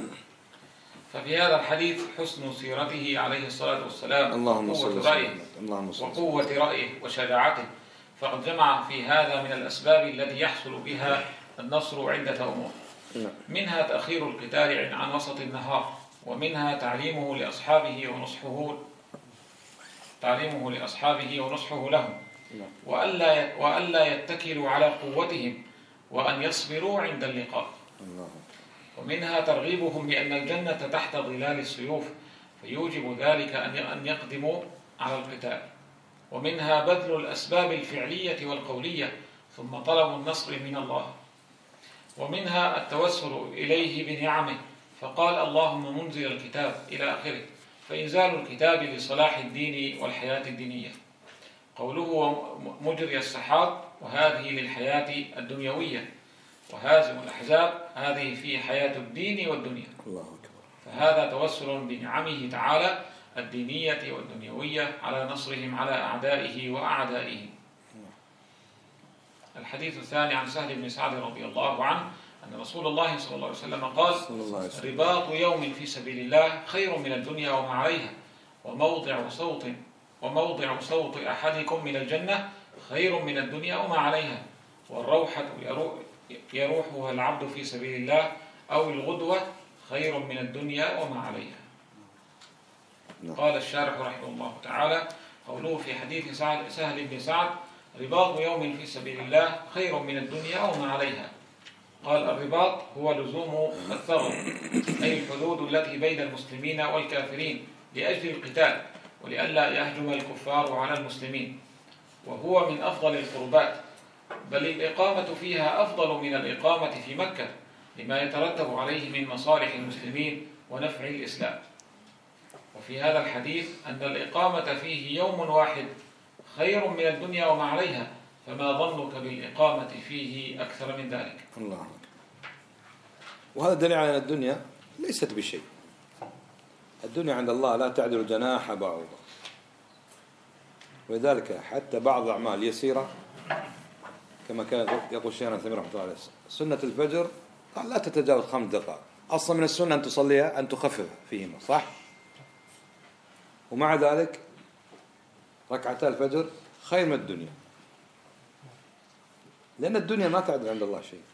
Speaker 2: ففي هذا الحديث حسن سيرته عليه الصلاة والسلام،
Speaker 1: اللهم صل
Speaker 2: وقوة رأيه وقوة رأيه وشجاعته، فقد جمع في هذا من الأسباب التي يحصل بها النصر عدة أمور. منها تأخير القتال عن وسط النهار، ومنها تعليمه لأصحابه ونصحه تعليمه لأصحابه ونصحه لهم، وألا وألا يتكلوا على قوتهم، وأن يصبروا عند اللقاء. ومنها ترغيبهم بأن الجنة تحت ظلال السيوف، فيوجب ذلك أن يقدموا على القتال. ومنها بذل الأسباب الفعلية والقولية ثم طلب النصر من الله. ومنها التوسل إليه بنعمه، فقال اللهم منزل الكتاب إلى آخره، فإنزال الكتاب لصلاح الدين والحياة الدينية. قوله مجري السحاب، وهذه للحياة الدنيوية، وهازم الأحزاب هذه في حياة الدين والدنيا.
Speaker 1: الله أكبر.
Speaker 2: فهذا توسل بنعمه تعالى الدينية والدنيوية على نصرهم على أعدائه وأعدائه. الحديث الثاني عن سهل بن سعد رضي الله عنه أن رسول الله صلى الله عليه وسلم قال: رباط يوم في سبيل الله خير من الدنيا وما عليها، وموضع صوت وموضع صوت أحدكم من الجنة خير من الدنيا وما عليها، والروحة يروحها العبد في سبيل الله أو الغدوة خير من الدنيا وما عليها. قال الشارح رحمه الله تعالى: قوله في حديث سهل بن سعد رباط يوم في سبيل الله خير من الدنيا وما عليها. قال الرباط هو لزوم الثغر، أي الحدود التي بين المسلمين والكافرين لأجل القتال ولئلا يهجم الكفار على المسلمين، وهو من أفضل القربات، بل الإقامة فيها أفضل من الإقامة في مكة لما يترتب عليه من مصالح المسلمين ونفع الإسلام. وفي هذا الحديث أن الإقامة فيه يوم واحد خير من الدنيا وما عليها، فما ظنك بالإقامة فيه أكثر من ذلك؟
Speaker 1: الله. وهذا دليل على أن الدنيا ليست بشيء. الدنيا عند الله لا تعدل جناح بعوضة، ولذلك حتى بعض الأعمال يسيرة كما كان يقول شيخنا ثمين رحمه الله عليه، سنة الفجر قال لا تتجاوز خمس دقائق، أصلا من السنة أن تصليها أن تخفف فيهما، صح؟ ومع ذلك ركعتا الفجر خير من الدنيا، لأن الدنيا ما تعدل عند الله شيء،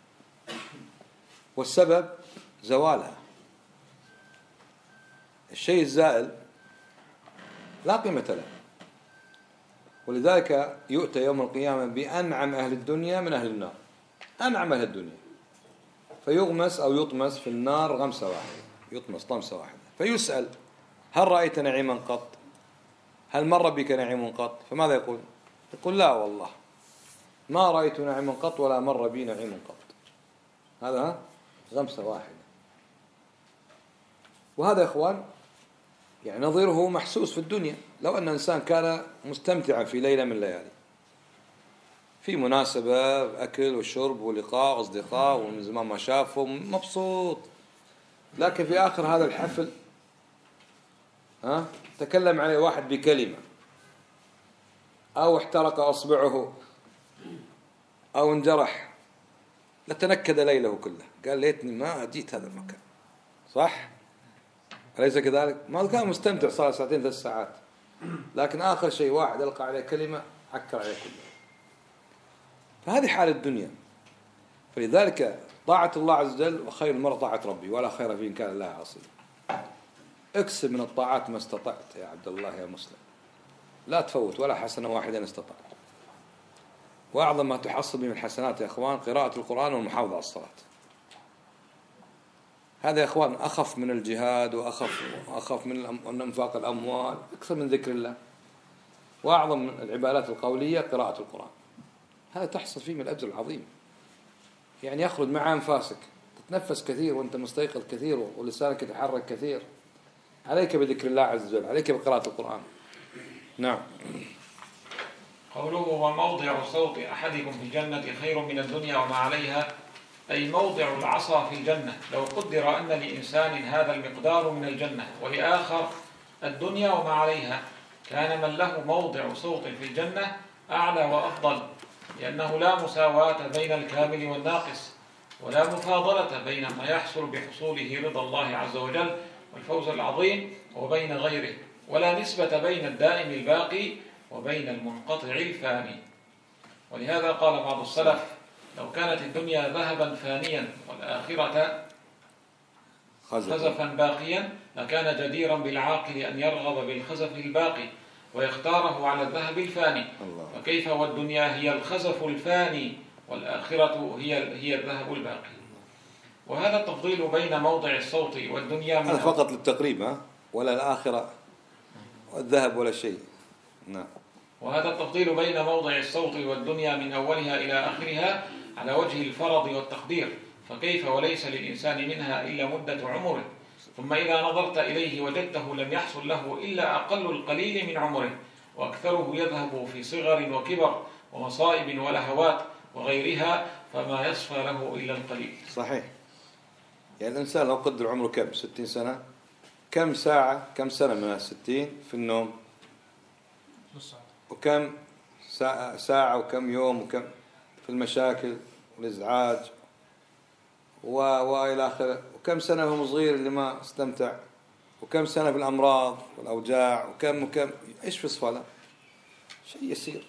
Speaker 1: والسبب زوالها. الشيء الزائل لا قيمة له، ولذلك يؤتى يوم القيامة بأنعم أهل الدنيا من أهل النار، أنعم أهل الدنيا، فيغمس أو يطمس في النار غمسة واحدة، يطمس طمسة واحدة، فيسأل هل رأيت نعيما قط؟ هل مر بك نعيم قط؟ فماذا يقول؟ يقول لا والله ما رأيت نعيما قط ولا مر بي نعيم قط. هذا غمسة واحدة. وهذا يا إخوان يعني نظيره محسوس في الدنيا. لو أن إنسان كان مستمتعا في ليلة من الليالي في مناسبة أكل وشرب ولقاء أصدقاء ومن زمان ما شافهم مبسوط، لكن في آخر هذا الحفل ها تكلم عليه واحد بكلمة أو احترق أصبعه أو انجرح لتنكد ليله كله، قال ليتني ما جيت هذا المكان، صح؟ أليس كذلك؟ ما كان مستمتع صار ساعتين ثلاث ساعات، لكن آخر شيء واحد ألقى عليه كلمة عكر عليه كله. فهذه حال الدنيا. فلذلك طاعة الله عز وجل وخير المرء طاعة ربي ولا خير فيه إن كان الله عاصيا. اكسب من الطاعات ما استطعت يا عبد الله يا مسلم، لا تفوت ولا حسنة واحدة إن استطعت. وأعظم ما تحصل من الحسنات يا أخوان قراءة القرآن والمحافظة على الصلاة. هذا يا أخوان أخف من الجهاد وأخف أخف من انفاق الأموال، أكثر من ذكر الله. وأعظم من العبادات القولية قراءة القرآن، هذا تحصل فيه من الأجر العظيم. يعني يخرج مع أنفاسك، تتنفس كثير وأنت مستيقظ كثير ولسانك يتحرك كثير. عليك بذكر الله عز وجل، عليك بقراءة القرآن. نعم.
Speaker 2: قوله وموضع صوت أحدكم في الجنة خير من الدنيا وما عليها، أي موضع العصا في الجنة. لو قدر أن لإنسان هذا المقدار من الجنة ولآخر الدنيا وما عليها، كان من له موضع صوت في الجنة أعلى وأفضل، لأنه لا مساواة بين الكامل والناقص، ولا مفاضلة بين ما يحصل بحصوله رضا الله عز وجل والفوز العظيم وبين غيره، ولا نسبة بين الدائم الباقي وبين المنقطع الفاني. ولهذا قال بعض السلف لو كانت الدنيا ذهبا فانيا والآخرة خزفا باقيا لكان جديرا بالعاقل أن يرغب بالخزف الباقي ويختاره على الذهب الفاني. فكيف والدنيا هي الخزف الفاني والآخرة هي هي الذهب الباقي. وهذا التفضيل بين موضع الصوت والدنيا
Speaker 1: هذا فقط للتقريب، ها ولا الآخرة والذهب ولا شيء. نعم.
Speaker 2: وهذا التفضيل بين موضع الصوت والدنيا من أولها إلى آخرها على وجه الفرض والتقدير، فكيف وليس للإنسان منها إلا مدة عمره، ثم إذا نظرت إليه وجدته لم يحصل له إلا أقل القليل من عمره، وأكثره يذهب في صغر وكبر ومصائب ولهوات وغيرها، فما يصفى له إلا القليل.
Speaker 1: صحيح. يعني الإنسان لو قدر عمره كم ستين سنة، كم ساعة كم سنة من الستين في النوم، وكم ساعة, ساعة وكم يوم وكم في المشاكل والإزعاج وإلى آخره، وكم سنة وهو صغير اللي ما استمتع، وكم سنة في الأمراض والأوجاع، وكم وكم إيش في صفاله شيء يسير.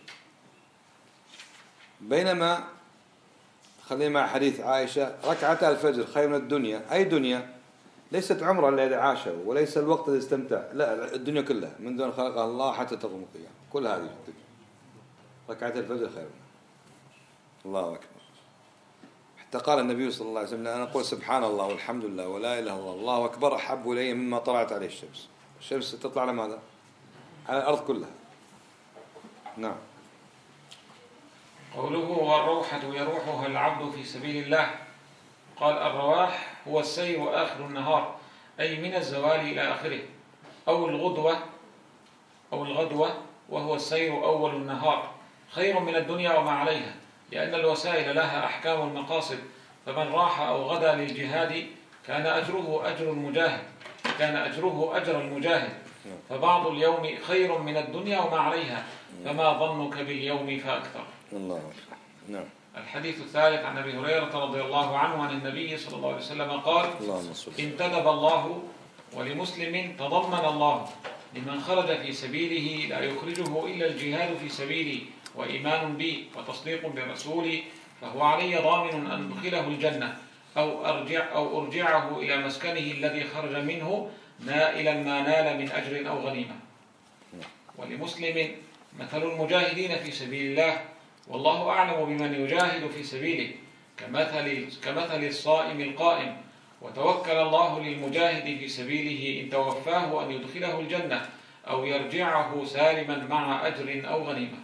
Speaker 1: بينما خلينا مع حديث عائشة ركعتا الفجر خير من الدنيا. أي دنيا؟ ليست عمره الذي عاشه وليس الوقت الذي استمتع، لا الدنيا كلها منذ أن خلقها الله حتى تقوم القيامة، كل هذه الدنيا ركعتي الفجر خير منها. الله أكبر. حتى قال النبي صلى الله عليه وسلم أنا أقول سبحان الله والحمد لله ولا إله إلا الله الله أكبر أحب إلي مما طلعت عليه الشمس. الشمس تطلع على ماذا؟ على الأرض كلها. نعم.
Speaker 2: قوله والروحة يروحها العبد في سبيل الله. قال الرواح هو السير آخر النهار أي من الزوال إلى آخره، أو الغدوة أو الغدوة وهو السير أول النهار، خير من الدنيا وما عليها، لأن الوسائل لها أحكام المقاصد، فمن راح أو غدا للجهاد كان أجره أجر المجاهد كان أجره أجر المجاهد فبعض اليوم خير من الدنيا وما عليها، فما ظنك باليوم فأكثر.
Speaker 1: الله نعم.
Speaker 2: الحديث الثالث عن أبي هريرة رضي الله عنه عن النبي صلى الله عليه وسلم قال انتدب الله ولمسلم تضمن الله لمن خرج في سبيله لا يخرجه إلا الجهاد في سبيلي وإيمان بي وتصديق برسولي، فهو علي ضامن أن أدخله الجنة أو أرجع أو أرجعه إلى مسكنه الذي خرج منه نائلا ما نال من أجر أو غنيمة. ولمسلم مثل المجاهدين في سبيل الله والله أعلم بمن يجاهد في سبيله كمثل, كمثل الصائم القائم، وتوكل الله للمجاهد في سبيله إن توفاه أن يدخله الجنة أو يرجعه سالما مع أجر أو غنيمة.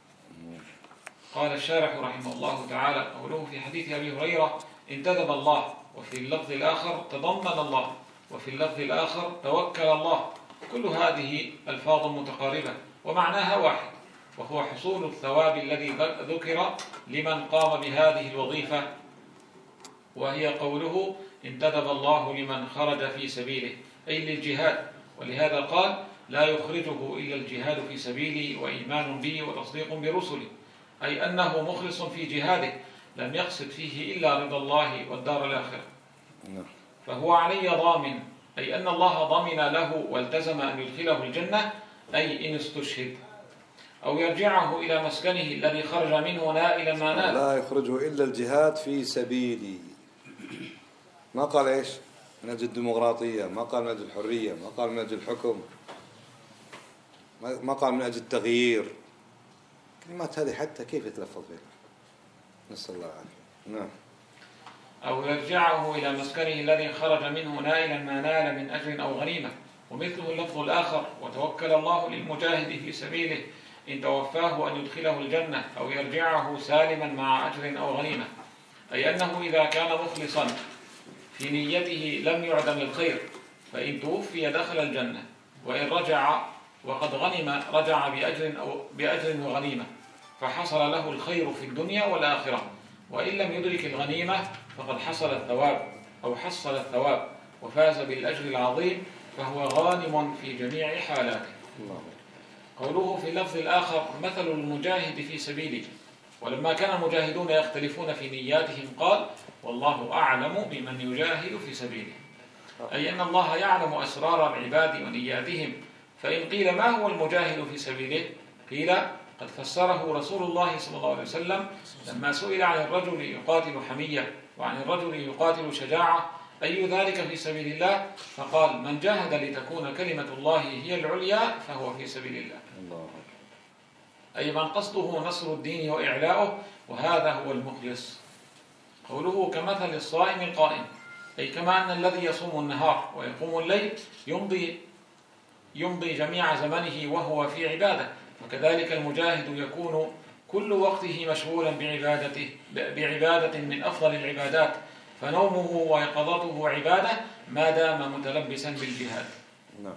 Speaker 2: قال الشارح رحمه الله تعالى قوله في حديث أبي هريرة انتدب الله، وفي اللفظ الآخر تضمن الله، وفي اللفظ الآخر توكل الله، كل هذه ألفاظ متقاربة ومعناها واحد، وهو حصول الثواب الذي ذكر لمن قام بهذه الوظيفة، وهي قوله انتدب الله لمن خرج في سبيله أي للجهاد، ولهذا قال لا يخرجه إلا الجهاد في سبيلي وإيمان بي وتصديق برسلي، أي أنه مخلص في جهاده لم يقصد فيه إلا رضا الله والدار الآخرة. فهو علي ضامن أي أن الله ضمن له والتزم أن يدخله الجنة أي إن استشهد، أو يرجعه إلى مسكنه الذي خرج منه نائلا ما نال.
Speaker 1: لا يخرجه إلا الجهاد في سبيلي، ما قال إيش من أجل الديمقراطية، ما قال من أجل الحرية، ما قال من أجل الحكم، ما قال من أجل التغيير. كلمات هذه حتى كيف يتلفظ بها؟ نسأل الله العافية. نعم.
Speaker 2: أو يرجعه إلى مسكنه الذي خرج منه نائلا ما نال من أجر أو غنيمة، ومثله اللفظ الآخر وتوكل الله للمجاهد في سبيله إن توفاه أن يدخله الجنة أو يرجعه سالما مع أجر أو غنيمة، أي أنه إذا كان مخلصا في نيته لم يعدم الخير، فإن توفي دخل الجنة، وإن رجع وقد غنم رجع بأجر أو بأجر وغنيمة، فحصل له الخير في الدنيا والآخرة، وإن لم يدرك الغنيمة فقد حصل الثواب أو حصل الثواب وفاز بالأجر العظيم، فهو غانم في جميع حالاته. قوله في اللفظ الآخر مثل المجاهد في سبيله، ولما كان المجاهدون يختلفون في نياتهم قال والله أعلم بمن يجاهد في سبيله، أي أن الله يعلم أسرار العباد ونياتهم، فإن قيل ما هو المجاهد في سبيله قيل قد فسره رسول الله صلى الله عليه وسلم لما سئل عن الرجل يقاتل حمية وعن الرجل يقاتل شجاعة أي ذلك في سبيل الله، فقال من جاهد لتكون كلمة الله هي العليا فهو في سبيل الله، الله. أي من قصده نصر الدين وإعلاؤه، وهذا هو المخلص. قوله كمثل الصائم القائم، أي كما أن الذي يصوم النهار ويقوم الليل يمضي يمضي جميع زمنه وهو في عبادة، وكذلك المجاهد يكون كل وقته مشغولا بعبادته بعبادة من أفضل العبادات، فنومه ويقظته عبادة ما دام متلبسا بالجهاد.
Speaker 1: نعم.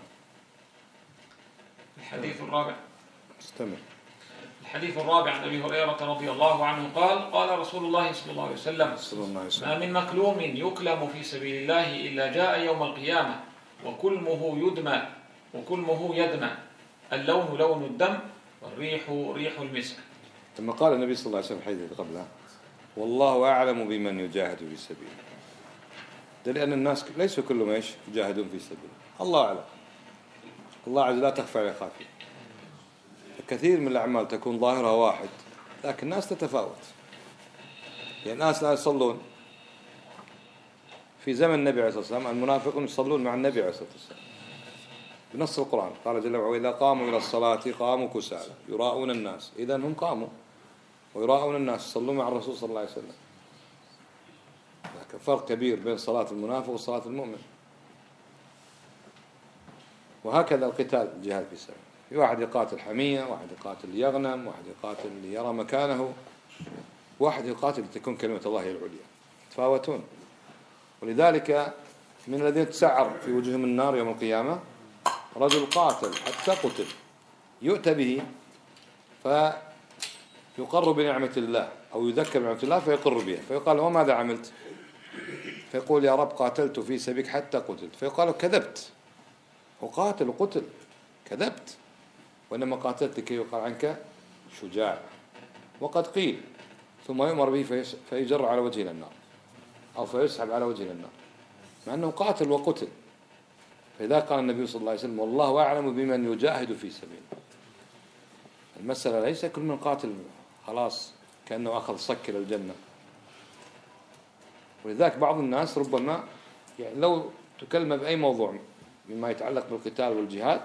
Speaker 2: الحديث الرابع.
Speaker 1: استمر.
Speaker 2: الحديث الرابع عن أبي هريرة رضي الله عنه قال قال رسول الله صلى الله عليه وسلم ما من مكلوم يكلم في سبيل الله إلا جاء يوم القيامة وكلمه يدمى وكلمه يدمى، اللون لون الدم والريح ريح المسك.
Speaker 1: ثم قال النبي صلى الله عليه وسلم حديث قبلها والله أعلم بمن يجاهد في سبيله، لأن الناس ليسوا كلهم ايش يجاهدون في سبيله، الله أعلم، الله عز لا تخفى عليه خافية. كثير من الأعمال تكون ظاهرها واحد لكن الناس تتفاوت، يعني الناس لا يصلون في زمن النبي عليه الصلاة والسلام، المنافقون يصلون مع النبي عليه الصلاة والسلام بنص القرآن، قال جل وعلا إذا قاموا إلى الصلاة قاموا كسالى يراءون الناس، إذا هم قاموا ويراءون الناس يصلون مع الرسول صلى الله عليه وسلم. لكن فرق كبير بين صلاة المنافق وصلاة المؤمن. وهكذا القتال الجهاد في سبيل، في واحد يقاتل حمية، واحد يقاتل ليغنم، واحد يقاتل ليرى مكانه، واحد يقاتل لتكون كلمة الله هي العليا. تفاوتون. ولذلك من الذين تسعر في وجههم النار يوم القيامة رجل قاتل حتى قتل، يؤتى به فيقر بنعمة الله أو يذكر بنعمة الله فيقر بها، فيقال وماذا عملت؟ فيقول يا رب قاتلت في سبيلك حتى قتلت. فيقال كذبت، وقاتل وقتل، كذبت، وإنما قاتلت كي يقال عنك شجاع. وقد قيل ثم يؤمر به فيجر على وجهه النار أو فيسحب على وجهه النار، مع أنه قاتل وقتل. فإذا قال النبي صلى الله عليه وسلم والله أعلم بمن يجاهد في سبيله. المسألة ليس كل من قاتل خلاص كأنه أخذ صك إلى الجنة. ولذلك بعض الناس ربما يعني لو تكلم بأي موضوع مما يتعلق بالقتال والجهاد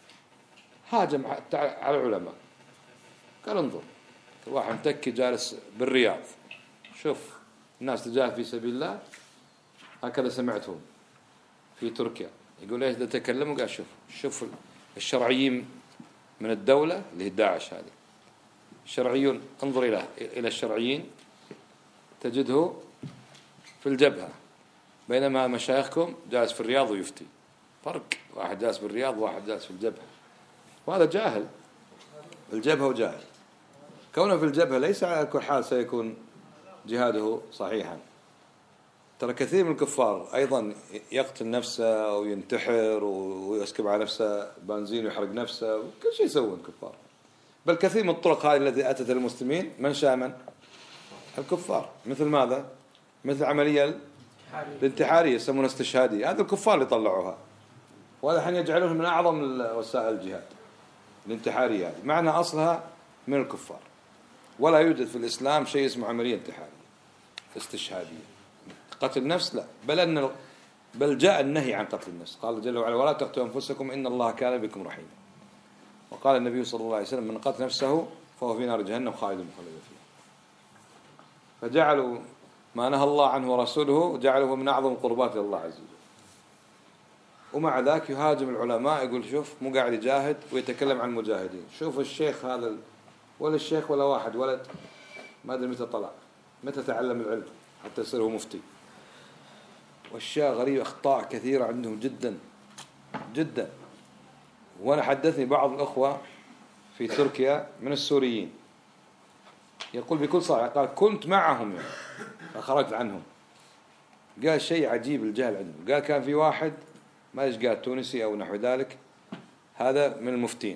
Speaker 1: هاجم على العلماء، قال انظر واحد متكي جالس بالرياض، شوف الناس تجاهد في سبيل الله هكذا سمعتهم في تركيا، يقول ايش ده تكلموا؟ قال شوف شوف الشرعيين من الدولة اللي هي داعش هذه، الشرعيون انظر إلى إلى الشرعيين تجده في الجبهة، بينما مشايخكم جالس في الرياض ويفتي. فرق، واحد جالس بالرياض وواحد جالس في الجبهة، وهذا جاهل الجبهة وجاهل. كونه في الجبهة ليس على كل حال سيكون جهاده صحيحا. ترى كثير من الكفار أيضا يقتل نفسه أو ينتحر ويسكب على نفسه بنزين ويحرق نفسه وكل شيء يسوون الكفار. بل كثير من الطرق هذه التي أتت المسلمين من شامن الكفار، مثل ماذا؟ مثل عملية الانتحارية يسمونها استشهادية، هذا الكفار اللي طلعوها، وهذا حين يجعلونها من أعظم وسائل الجهاد الانتحارية هذه، معنى أصلها من الكفار. ولا يوجد في الإسلام شيء اسمه عملية انتحارية استشهادية قتل نفس، لا، بل أن بل جاء النهي عن قتل النفس. قال جل وعلا ولا تقتلوا أنفسكم إن الله كان بكم رحيما. وقال النبي صلى الله عليه وسلم من قتل نفسه فهو في نار جهنم خالد مخلد فيها. فجعلوا ما نهى الله عنه ورسوله جعله من أعظم قربات الله عز وجل. ومع ذاك يهاجم العلماء، يقول شوف مو قاعد يجاهد ويتكلم عن المجاهدين. شوف الشيخ هذا، ولا الشيخ ولا واحد ولد ما أدري متى طلع، متى تعلم العلم حتى يصير هو مفتي. والشيء غريب، أخطاء كثيرة عندهم جدا جدا. وأنا حدثني بعض الأخوة في تركيا من السوريين يقول بكل صراحة، قال كنت معهم يعني فخرجت عنهم. قال شيء عجيب الجهل عندهم. قال كان في واحد ما إيش قال تونسي أو نحو ذلك، هذا من المفتين،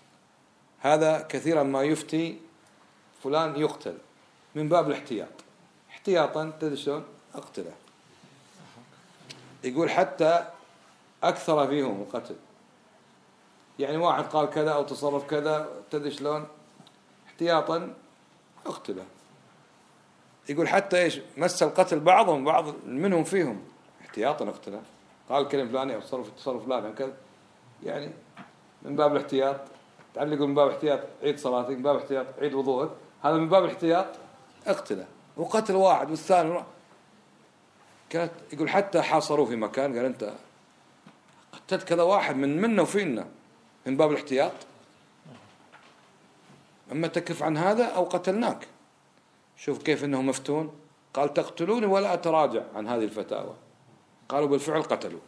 Speaker 1: هذا كثيرا ما يفتي فلان يقتل من باب الاحتياط، احتياطا تدري شلون اقتله. يقول حتى أكثر فيهم القتل، يعني واحد قال كذا أو تصرف كذا تدري شلون احتياطا اقتله. يقول حتى إيش مس القتل بعضهم بعض منهم فيهم احتياطا اقتله، قال كلمة فلاني أو تصرف تصرف فلان كذا، يعني من باب الاحتياط. تعلقوا من باب الاحتياط عيد صلاتك، من باب الاحتياط عيد وضوءك، هذا من باب الاحتياط اقتله. وقتل واحد والثاني كانت يقول حتى حاصروه في مكان، قال أنت قتلت كذا واحد من منا وفينا من باب الاحتياط، أما تكف عن هذا أو قتلناك. شوف كيف إنه مفتون. قال تقتلوني ولا أتراجع عن هذه الفتاوى. قالوا بالفعل قتلوا.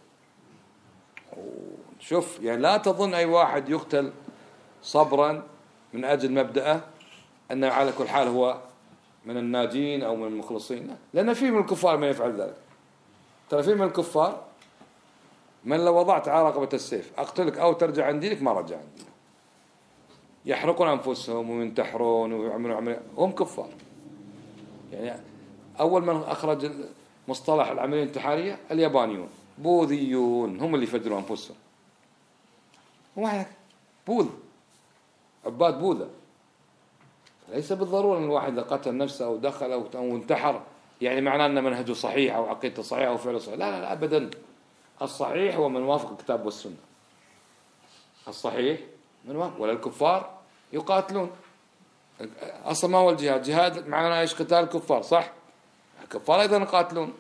Speaker 1: شوف يعني لا تظن أي واحد يقتل صبرا من أجل مبدأه أنه على كل حال هو من الناجين أو من المخلصين، لأن في من الكفار من يفعل ذلك. ترى في من الكفار من لو وضعت على رقبة السيف أقتلك أو ترجع عن دينك ما رجع عن دينك، يحرقون أنفسهم وينتحرون ويعملون عملية، هم كفار. يعني أول من أخرج مصطلح العملية الانتحارية اليابانيون، بوذيون هم اللي يفجروا أنفسهم. ومعك بوذ عباد بوذا، ليس بالضرورة أن الواحد إذا قتل نفسه أو دخل أو انتحر يعني معناه أن منهجه صحيح أو عقيدته صحيحة أو فعله صحيح. لا لا لا أبدا. الصحيح هو من وافق الكتاب والسنة، الصحيح من وافق. ولا الكفار يقاتلون أصلا ما هو الجهاد؟ جهاد معناه إيش؟ قتال الكفار، صح؟ الكفار أيضا يقاتلون.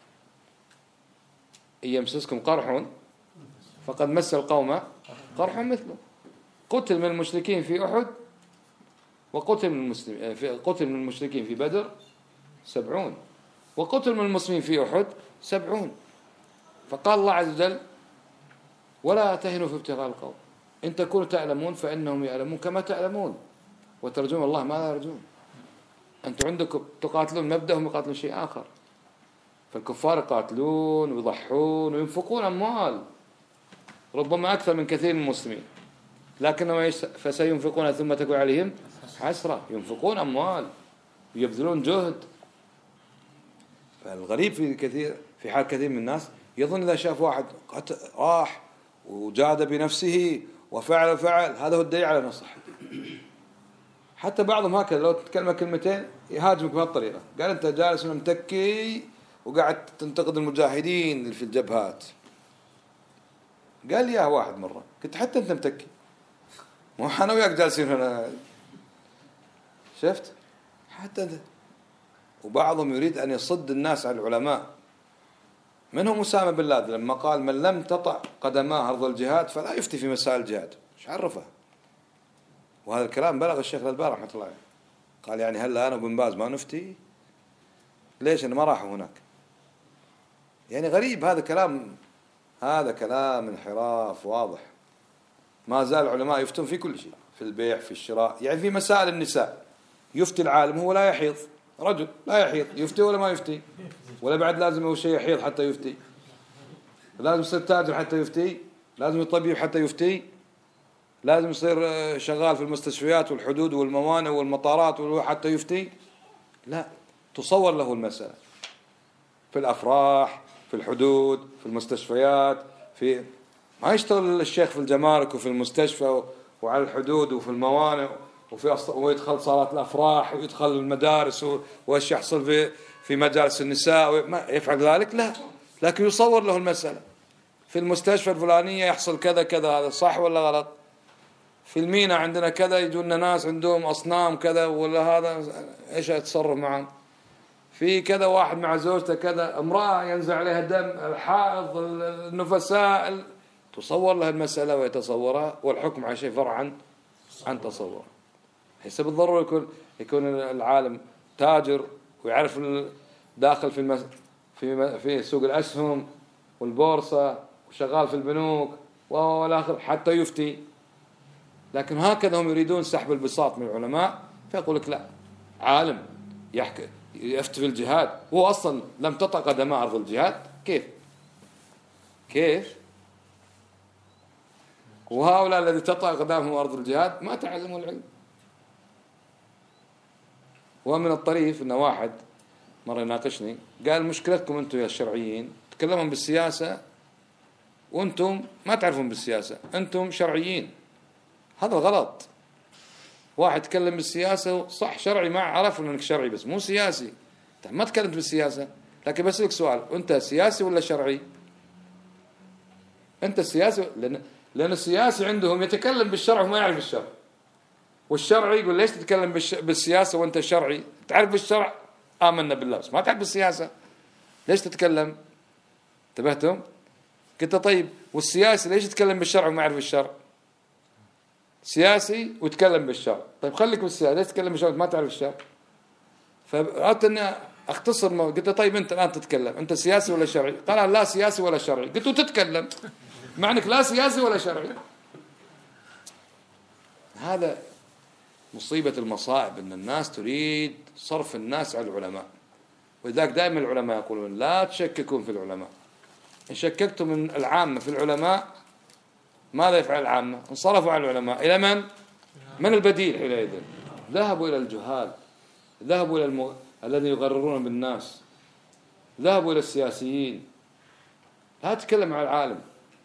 Speaker 1: إن يمسسكم قرح فقد مس القوم قرح مثله. قتل من المشركين في أحد وقتل من المسلمين في قتل من المشركين في بدر سبعون، وقتل من المسلمين في أحد سبعون. فقال الله عز وجل: ولا تهنوا في ابتغاء القوم إن تكونوا تعلمون فإنهم يعلمون كما تعلمون وترجون الله ما لا يرجون. أنتم عندكم تقاتلون مبدأهم يقاتلون شيء آخر. فالكفار يقاتلون ويضحون وينفقون أموال ربما أكثر من كثير من المسلمين، لكنهم فسينفقون ثم تكون عليهم حسرة. ينفقون أموال ويبذلون جهد. فالغريب في كثير في حال كثير من الناس يظن إذا شاف واحد راح وجاد بنفسه وفعل فعل هذا هو الدليل على نصحه. حتى بعضهم هكذا لو تتكلم كلمتين يهاجمك بهالطريقة. قال أنت جالس متكي وقاعد تنتقد المجاهدين اللي في الجبهات. قال لي يا واحد مرة قلت حتى أنت متكي، مو أنا وياك جالسين هنا، شفت حتى أنت. وبعضهم يريد أن يصد الناس على العلماء. منهم أسامة بن لادن لما قال: من لم تطع قدماه أرض الجهاد فلا يفتي في مسائل الجهاد. ايش عرفه؟ وهذا الكلام بلغ الشيخ الألباني رحمة الله عليه. قال يعني هلا أنا وابن باز ما نفتي؟ ليش؟ أنا ما راحوا هناك. يعني غريب هذا كلام، هذا كلام انحراف واضح. ما زال العلماء يفتون في كل شيء، في البيع في الشراء. يعني في مسائل النساء يفتي العالم هو لا يحيض، رجل لا يحيض يفتي ولا ما يفتي؟ ولا بعد لازم هو شيء يحيض حتى يفتي؟ لازم يصير تاجر حتى يفتي؟ لازم يطبيب حتى يفتي؟ لازم يصير شغال في المستشفيات والحدود والموانئ والمطارات حتى يفتي؟ لا، تصور له المسألة في الأفراح، في الحدود، في المستشفيات. في ما يشتغل الشيخ في الجمارك وفي المستشفى وعلى الحدود وفي الموانئ وفي أص... ويدخل صالات الأفراح ويدخل المدارس و... وإيش يحصل في في مجالس النساء. ما يفعل ذلك؟ لا، لكن يصور له المسألة. في المستشفى الفلانية يحصل كذا كذا، هذا صح ولا غلط؟ في المينا عندنا كذا يجونا ناس عندهم أصنام كذا ولا هذا إيش يتصرف معهم؟ في كذا واحد مع زوجته كذا، امرأة ينزل عليها دم، الحائض، النفساء. تصور لها المسألة ويتصورها، والحكم على شيء فرع عن عن تصور. ليس بالضرورة يكون يكون العالم تاجر ويعرف داخل في المس... في في سوق الأسهم والبورصة وشغال في البنوك والآخر حتى يفتي. لكن هكذا هم يريدون سحب البساط من العلماء. فيقول لك لا، عالم يحكي يفتي في الجهاد هو أصلا لم تطأ قدماه أرض الجهاد. كيف كيف وهؤلاء الذي تطأ قدامهم أرض الجهاد ما تعلموا العلم. ومن الطريف أن واحد مرة يناقشني قال: مشكلتكم أنتم يا الشرعيين تكلمون بالسياسة وأنتم ما تعرفون بالسياسة، أنتم شرعيين. هذا غلط. واحد يتكلم بالسياسة صح شرعي، ما عرف أنك شرعي بس مو سياسي. ما تكلمت بالسياسة، لكن بسألك سؤال: أنت سياسي ولا شرعي؟ أنت السياسي، لأن لأن السياسي عندهم يتكلم بالشرع وما يعرف الشرع، والشرعي يقول ليش تتكلم بالسياسة وأنت شرعي؟ تعرف بالشرع آمنا بالله بس ما تعرف بالسياسة، ليش تتكلم؟ انتبهتم؟ قلت طيب والسياسي ليش يتكلم بالشرع وما يعرف الشرع؟ سياسي وتكلم بالشرع. طيب خليك بالسياسة، ليش تتكلم بالشرع ما تعرف الشرع؟ فأردت أني أختصر ما قلت طيب أنت الآن تتكلم أنت سياسي ولا شرعي؟ قال لا سياسي ولا شرعي. قلت تتكلم معنك لا سياسي ولا شرعي. هذا مصيبة المصائب، أن الناس تريد صرف الناس على العلماء. ولذلك دائما العلماء يقولون لا تشككون في العلماء. إن شككتم من العامة في العلماء ماذا يفعل العامة؟ انصرفوا على العلماء. إلى من؟ من البديل حينئذ؟ ذهبوا إلى الجهال، ذهبوا إلى الم... الذين يغررون بالناس، ذهبوا إلى السياسيين. لا تتكلم عن العالم.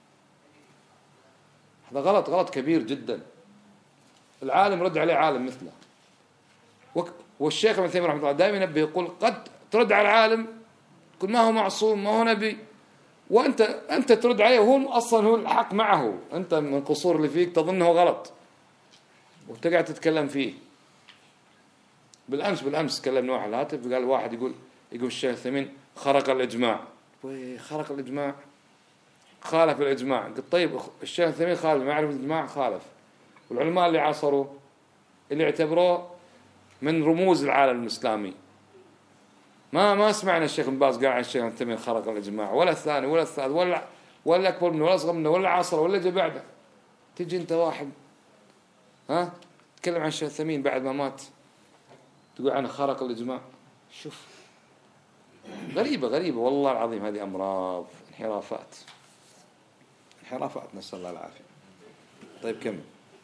Speaker 1: هذا غلط، غلط كبير جدا. العالم رد عليه عالم مثله. والشيخ ابن تيمية رحمه الله دائما ينبه يقول قد ترد على العالم يقول ما هو معصوم ما هو نبي، وأنت أنت ترد عليه وهو أصلا هو الحق معه. أنت من القصور اللي فيك تظنه غلط وتقعد تتكلم فيه. بالأمس بالأمس كلمنا واحد الهاتف قال واحد يقول يقول الشيخ العثيمين خرق الإجماع. خرق الإجماع، خالف الإجماع. قلت طيب الشيخ العثيمين خالف، ما يعرف الإجماع خالف، والعلماء اللي عاصروا اللي اعتبروه من رموز العالم الإسلامي ما ما سمعنا الشيخ بن باز قال عن الشيخ العثيمين خرق الإجماع، ولا الثاني ولا الثالث ولا ولا أكبر منه ولا أصغر منه ولا عاصر ولا جاء بعده. تجي أنت واحد ها تكلم عن الشيخ العثيمين بعد ما مات تقول عنه خرق الإجماع. شوف غريبة غريبة والله العظيم. هذه أمراض، انحرافات انحرافات نسأل الله العافية. طيب كمل.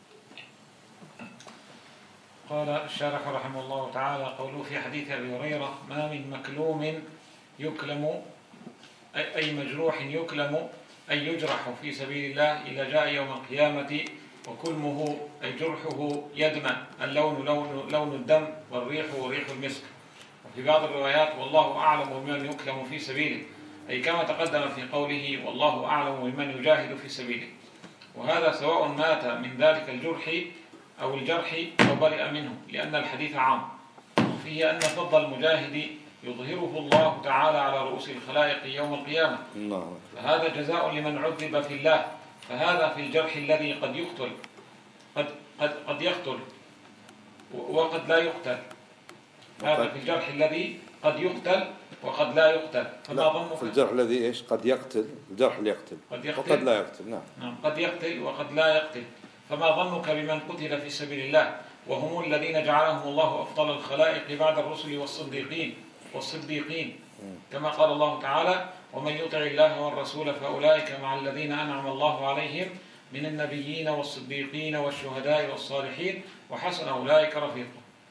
Speaker 2: قال الشارح رحمه الله تعالى: قوله في حديث أبي هريرة: ما من مكلوم يكلم أي مجروح يكلم أي يجرح في سبيل الله إلا جاء يوم القيامة وكلمه أي جرحه يدمى، اللون لون لون الدم والريح ريح المسك. وفي بعض الروايات: والله أعلم بمن يكلم في سبيله، أي كما تقدم في قوله: والله أعلم بمن يجاهد في سبيله. وهذا سواء مات من ذلك الجرح أو الجرح أو برئ منه، لأن الحديث عام. وفيه أن فضل المجاهد يظهره الله تعالى على رؤوس الخلائق يوم القيامة، فهذا جزاء لمن عذب في الله. فهذا في الجرح الذي قد يقتل قد قد قد يقتل وقد لا يقتل. هذا في الجرح الذي قد يقتل وقد لا يقتل. فما ظنك
Speaker 1: في الجرح الذي ايش قد يقتل، الجرح اللي يقتل
Speaker 2: قد يقتل
Speaker 1: وقد لا يقتل. نعم.
Speaker 2: نعم قد يقتل وقد لا يقتل. فما ظنك بمن قتل في سبيل الله، وهم الذين جعلهم الله أفضل الخلائق بعد الرسل والصديقين والصديقين كما قال الله تعالى: ومن يطع الله والرسول فأولئك مع الذين أنعم الله عليهم من النبيين والصديقين والشهداء والصالحين وحسن أولئك رفيقا.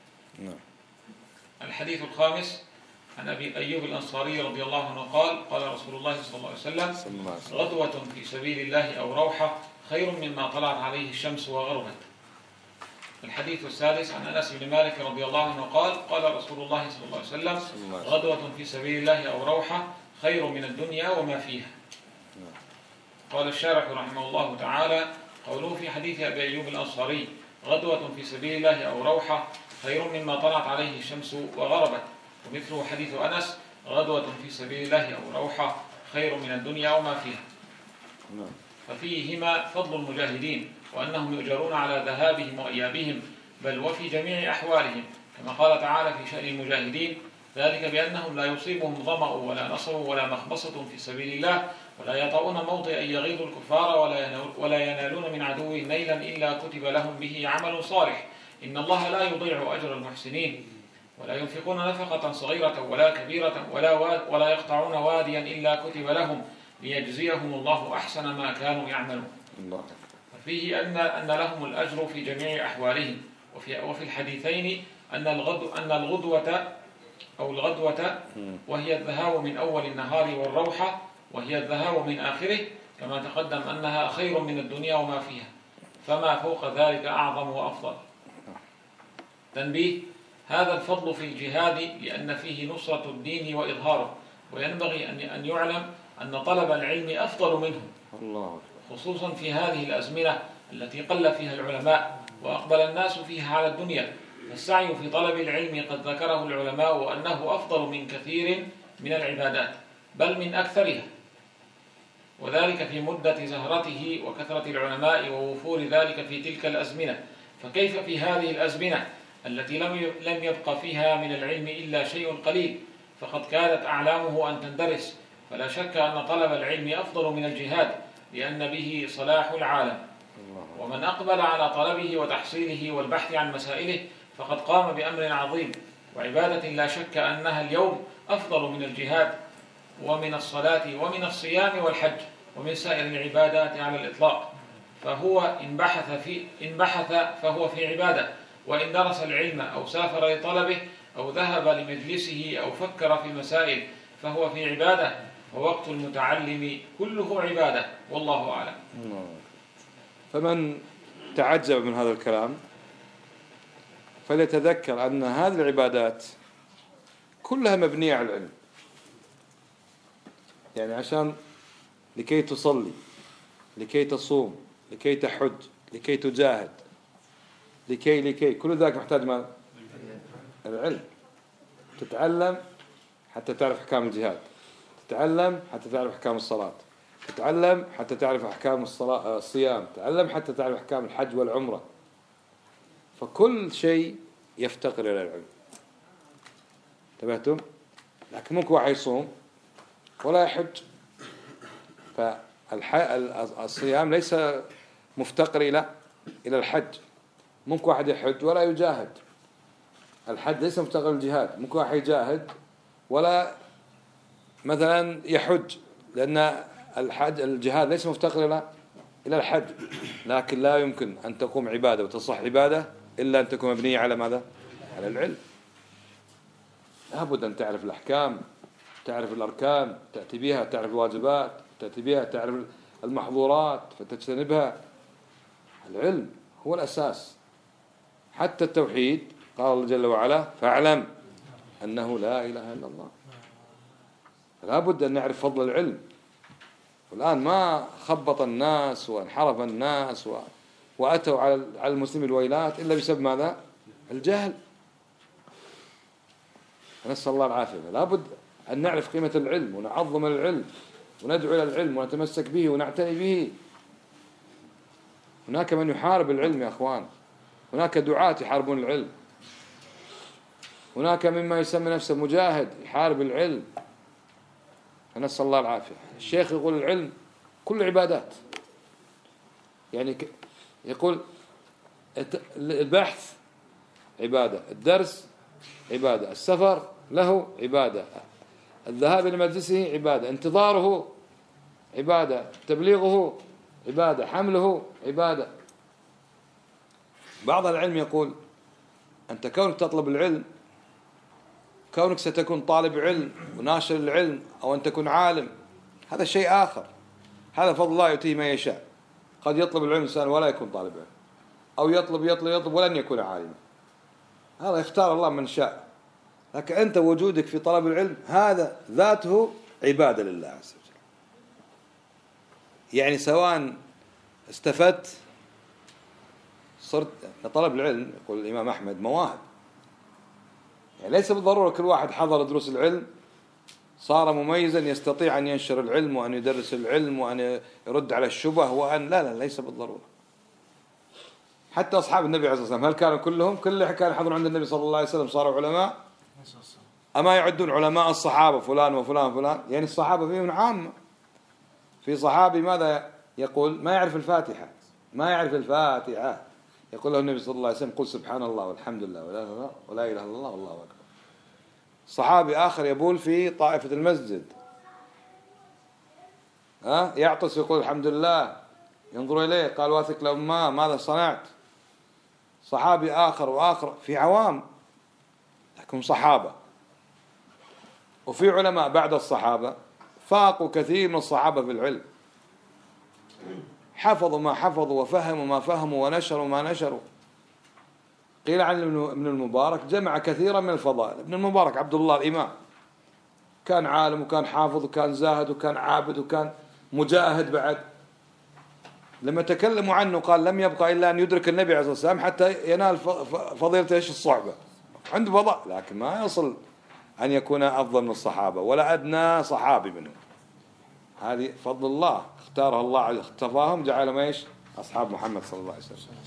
Speaker 2: الحديث الخامس عن أبي أيوب الأنصاري رضي الله عنه قال: قال رسول الله صلى الله عليه وسلم: غدوة في سبيل الله أو روحة خير مما طلعت عليه الشمس وغربت. الحديث السادس عن أنس بن مالك رضي الله عنه قال: قال رسول الله صلى الله عليه وسلم: غدوة في سبيل الله أو روحة خير من الدنيا وما فيها. قال الشارح رحمه الله تعالى: قوله في حديث أبي أيوب الأنصاري: غدوة في سبيل الله أو روحة خير مما طلعت عليه الشمس وغربت، ومثله حديث أنس: غدوة في سبيل الله أو روحة خير من الدنيا وما فيها. ففيهما فضل المجاهدين، وأنهم يؤجرون على ذهابهم وإيابهم، بل وفي جميع أحوالهم، كما قال تعالى في شأن المجاهدين: ذلك بأنهم لا يصيبهم ظمأ ولا نصب ولا مخمصة في سبيل الله، ولا يطؤون موطئا يغيظ الكفار، ولا ينالون من عدو نيلا إلا كتب لهم به عمل صالح، إن الله لا يضيع أجر المحسنين. ولا ينفقون نفقة صغيرة ولا كبيرة ولا, ولا يقطعون واديا إلا كتب لهم ليجزيهم الله أحسن ما كانوا يعملون. ففيه أن, أن لهم الأجر في جميع أحوالهم. وفي, وفي الحديثين أن, الغدو أن الغدوة أو الغدوة وهي الذهاب من أول النهار، والروحة وهي الذهاب من آخره، كما تقدم أنها خير من الدنيا وما فيها، فما فوق ذلك أعظم وأفضل. تنبيه: هذا الفضل في الجهاد لأن فيه نصرة الدين وإظهاره، وينبغي أن يعلم أن طلب العلم أفضل منه، خصوصا في هذه الأزمنة التي قل فيها العلماء وأقبل الناس فيها على الدنيا. فالسعي في طلب العلم قد ذكره العلماء وأنه أفضل من كثير من العبادات، بل من أكثرها، وذلك في مدة زهرته وكثرة العلماء ووفور ذلك في تلك الأزمنة. فكيف في هذه الأزمنة التي لم يبقى فيها من العلم إلا شيء قليل، فقد كانت أعلامه أن تندرس. فلا شك أن طلب العلم أفضل من الجهاد، لأن به صلاح العالم. ومن أقبل على طلبه وتحصيله والبحث عن مسائله فقد قام بأمر عظيم وعبادة لا شك أنها اليوم أفضل من الجهاد ومن الصلاة ومن الصيام والحج ومن سائر العبادات على الإطلاق. فهو إن بحث, في إن بحث فهو في عبادة، وإن درس العلم أو سافر لطلبه أو ذهب لمجلسه أو فكر في المسائل فهو في عبادة. ووقت المتعلم كله عبادة، والله أعلم.
Speaker 1: فمن تعجب من هذا الكلام فليتذكر أن هذه العبادات كلها مبنية على العلم. يعني عشان لكي تصلي، لكي تصوم، لكي تحج، لكي تجاهد، لكي لكي كل ذلك محتاج مال العلم. تتعلم حتى تعرف أحكام الجهاد، تتعلم حتى تعرف أحكام الصلاة، تتعلم حتى تعرف أحكام الصلاة الصيام، تتعلم حتى تعرف أحكام الحج والعمرة. فكل شيء يفتقر إلى العلم. انتبهتم؟ لكن ممكن واحد يصوم ولا يحج، فالصيام ليس مفتقر إلى إلى الحج. ممكن واحد يحج ولا يجاهد، الحج ليس مفتقر للجهاد. ممكن واحد يجاهد ولا مثلا يحج، لأن الحج الجهاد ليس مفتقر إلى إلى الحج. لكن لا يمكن أن تقوم عبادة وتصح عبادة إلا أن تكون مبنية على ماذا؟ على العلم. لابد أن تعرف الأحكام، تعرف الأركان تأتي بها، تعرف الواجبات تأتي بها، تعرف المحظورات فتجتنبها. العلم هو الأساس. حتى التوحيد قال الله جل وعلا فاعلم أنه لا إله إلا الله. لابد أن نعرف فضل العلم. والآن ما خبط الناس وانحرف الناس و... وأتوا على على المسلم الويلات إلا بسبب ماذا؟ الجهل. نسأل الله العافية. لابد أن نعرف قيمة العلم ونعظم العلم وندعو إلى العلم ونتمسك به ونعتني به. هناك من يحارب العلم يا أخوان، هناك دعاة يحاربون العلم، هناك مما يسمى نفسه مجاهد يحارب العلم. نسأل الله العافية. الشيخ يقول العلم كل عبادات، يعني يقول البحث عبادة، الدرس عبادة، السفر له عبادة، الذهاب إلى مجلسه عبادة، انتظاره عبادة، تبليغه عبادة، حمله عبادة. بعض العلم يقول أنت كونك تطلب العلم، كونك ستكون طالب علم وناشر العلم أو أن تكون عالم، هذا شيء آخر. هذا فضل الله يؤتيه من يشاء. قد يطلب العلم إنسان ولا يكون طالب علم، أو يطلب يطلب يطلب ولن يكون عالما. هذا يختار الله من شاء. لكن أنت وجودك في طلب العلم هذا ذاته عبادة لله عز وجل. يعني سواء استفدت صرت طلب العلم. يقول الإمام أحمد مواهب، يعني ليس بالضرورة كل واحد حضر دروس العلم صار مميزا يستطيع أن ينشر العلم وأن يدرس العلم وأن يرد على الشبه وأن لا لا ليس بالضرورة. حتى أصحاب النبي عليه الصلاة والسلام هل كانوا كلهم كل اللي كانوا يحضرون عند النبي صلى الله عليه وسلم صاروا علماء؟ أما يعدون علماء الصحابة فلان وفلان فلان؟ يعني الصحابة فيهم عامة. في صحابي ماذا يقول؟ ما يعرف الفاتحة، ما يعرف الفاتحة، يقول له النبي صلى الله عليه وسلم قل سبحان الله والحمد لله ولا إله ولا إله إلا الله والله أكبر. صحابي آخر يبول في طائفة المسجد، ها يعطس يقول الحمد لله، ينظر إليه قال واثق لأمه ماذا صنعت. صحابي آخر وآخر في عوام لكن صحابة. وفي علماء بعد الصحابة فاقوا كثير من الصحابة في العلم، حفظوا ما حفظوا وفهموا ما فهموا ونشروا ما نشروا. قيل عن ابن المبارك جمع كثيرا من الفضائل. ابن المبارك عبد الله الإمام كان عالم وكان حافظ وكان زاهد وكان عابد وكان مجاهد. بعد لما تكلموا عنه قال لم يبقى إلا أن يدرك النبي عليه الصلاة والسلام حتى ينال فضيلة إيش الصحبة. عنده فضاء لكن ما يصل أن يكون أفضل من الصحابة ولا أدنى صحابي منهم. هذه فضل الله اختاره الله اختفاهم جعلهم إيش أصحاب محمد صلى الله عليه وسلم.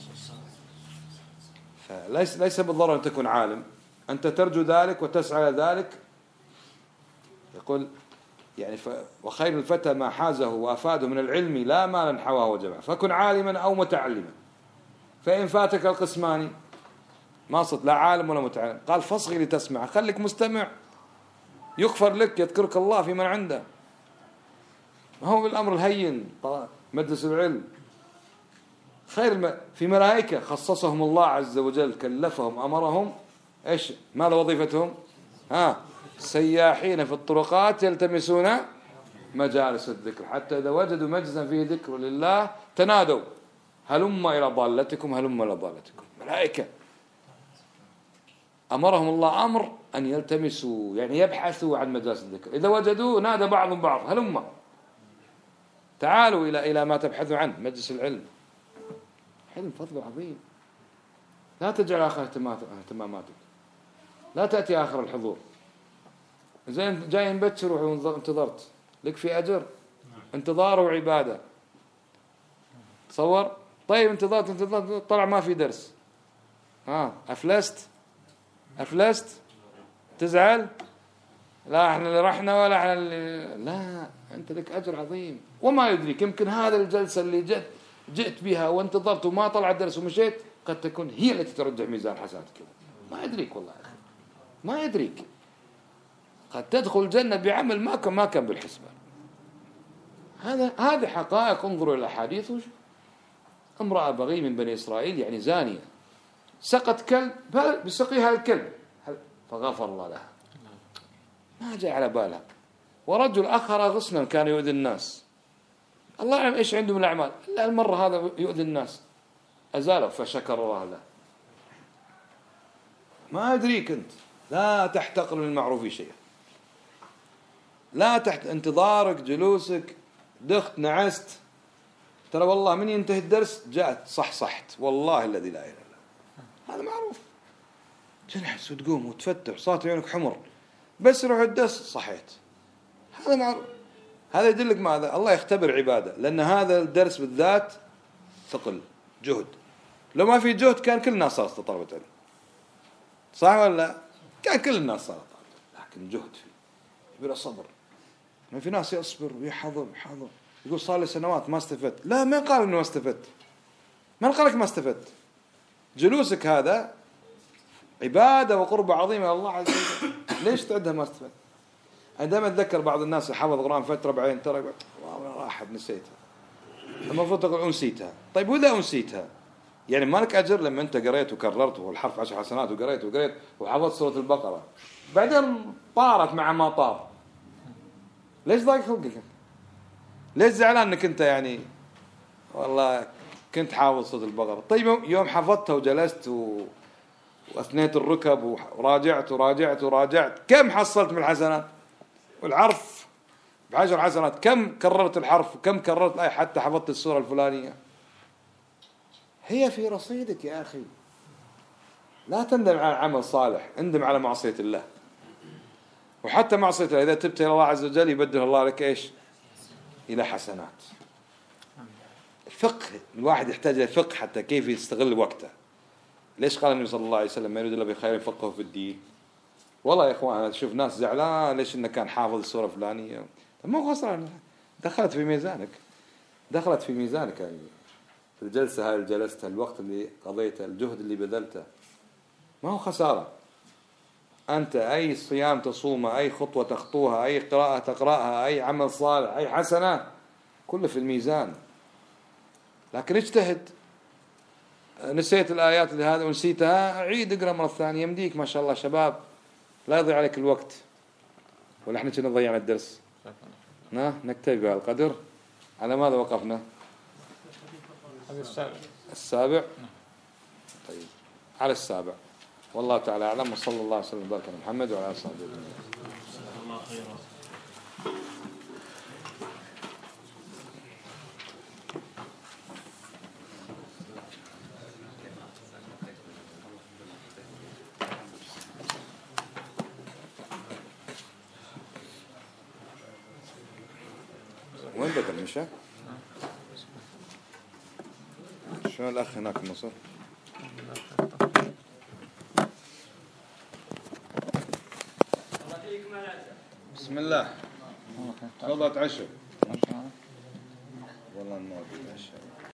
Speaker 1: فليس ليس بالضرورة أن تكون عالم، أنت ترجو ذلك وتسعى ذلك. يقول يعني ف... وخير الفتى ما حازه وأفاده من العلم لا مالا حواه وجمع، فكن عالما أو متعلما فإن فاتك القسمان ما صرت لا عالم ولا متعلم. قال فاصغي لتسمع، خليك مستمع يغفر لك يذكرك الله في من عنده. ما هو بالأمر الهين مجلس العلم. خير الم... في ملائكة خصصهم الله عز وجل، كلفهم أمرهم إيش ماذا وظيفتهم؟ ها سياحين في الطرقات يلتمسون مجالس الذكر حتى إذا وجدوا مجلسا فيه ذكر لله تنادوا هلم إلى ضالتكم هلم إلى ضالتكم. ملائكة أمرهم الله أمر أن يلتمسوا يعني يبحثوا عن مجالس الذكر، إذا وجدوا نادى بعضهم بعض هلم تعالوا إلى إلى ما تبحثوا عنه مجلس العلم. علم فضل عظيم، لا تجعل آخر اهتماماتك. لا تأتي آخر الحضور. زين جاي مبكر وانتظرت، لك في أجر، انتظار وعبادة. تصور. طيب انتظرت انتظرت طلع ما في درس، ها أفلست أفلست تزعل؟ لا احنا اللي رحنا ولا احنا اللي لا، انت لك أجر عظيم. وما يدريك يمكن هذا الجلسة اللي جئت جئت بها وانتظرت وما طلع الدرس ومشيت قد تكون هي التي ترجع ميزان حسناتك. ما يدريك والله يا أخي، ما يدريك. قد تدخل الجنة بعمل ما كان ما كان بالحسبان. هذا هذه حقائق. انظروا إلى الأحاديث. امرأة بغي من بني إسرائيل يعني زانية سقط كلب بسقيها الكلب فغفر الله لها، ما جاء على بالها. ورجل أخر غصنا كان يؤذي الناس، الله يعلم إيش عنده من الأعمال، إلا المرة هذا يؤذي الناس أزاله فشكر الله له. ما أدريك أنت. لا تحتقر من المعروف شيئا، لا تحت انتظارك جلوسك دخت نعست. ترى والله من ينتهي الدرس جاءت صح صحت والله الذي لا إله إلا الله، هذا معروف. تنحس وتقوم وتفتح صارت عيونك حمر بس روح الدرس صحيت، هذا معروف. هذا يدلك ماذا؟ الله يختبر عباده، لأن هذا الدرس بالذات ثقل جهد. لو ما في جهد كان كل الناس صارت طلبة علم، صح ولا؟ كان كل الناس صارت طلبة، لكن جهد فيه بلا صبر. ما في ناس يصبر ويحضر يحضر يقول صار لي سنوات ما استفدت. لا، ما قال انه ما استفدت، ما قالك ما استفدت. جلوسك هذا عبادة وقربة عظيمة إلى الله عز وجل، ليش تعدها ما استفدت؟ أنا دائما أتذكر بعض الناس حفظ قرآن فترة بعدين ترى والله راحت نسيتها، المفروض تقول أنسيتها. طيب وإذا أنسيتها يعني ما لك أجر لما أنت قريت وكررت والحرف عشر حسنات وقريت وقريت وحفظت سورة البقرة بعدين طارت مع ما طار، ليش ضايق خلقك؟ ليش زعلان انك انت يعني والله كنت حافظ سورة البقرة؟ طيب يوم حفظتها وجلست و... واثنيت الركب وراجعت وراجعت وراجعت كم حصلت من الحسنات؟ والعرف بعشر حسنات كم كررت الحرف وكم كررت الآية حتى حفظت السورة الفلانية؟ هي في رصيدك يا أخي. لا تندم على عمل صالح، اندم على معصية الله. وحتى معصية الله إذا تبت إلى الله عز وجل يبدل الله لك إيش؟ إلى حسنات. فقه الواحد يحتاج إلى فقه حتى كيف يستغل وقته. ليش قال النبي صلى الله عليه وسلم ما يريد الله بخير فقهه في الدين؟ والله يا إخوان أنا أشوف ناس زعلان ليش إنه كان حافظ السورة الفلانية، ما خسران، دخلت في ميزانك، دخلت في ميزانك يعني في الجلسة هاي اللي جلستها، الوقت اللي قضيته، الجهد اللي بذلته، ما هو خسارة. أنت أي صيام تصومه، أي خطوة تخطوها، أي قراءة تقرأها، أي عمل صالح، أي حسنة، كله في الميزان. لكن اجتهد. نسيت الآيات اللي هذا ونسيتها، عيد اقرأ مرة ثانية، يمديك ما شاء الله شباب، لا يضيع عليك الوقت. ولا احنا كنا ضيعنا الدرس؟ نكتفي بهذا القدر. على ماذا وقفنا؟
Speaker 2: السابع.
Speaker 1: السابع. طيب على السابع. والله تعالى أعلم، وصلى الله وسلم وبارك على محمد وعلى آله وصحبه أجمعين. الله خيرا. وين بدل مشى؟ شو الأخ هناك في مصر؟ بسم الله. تفضل تعشوا. والله النور.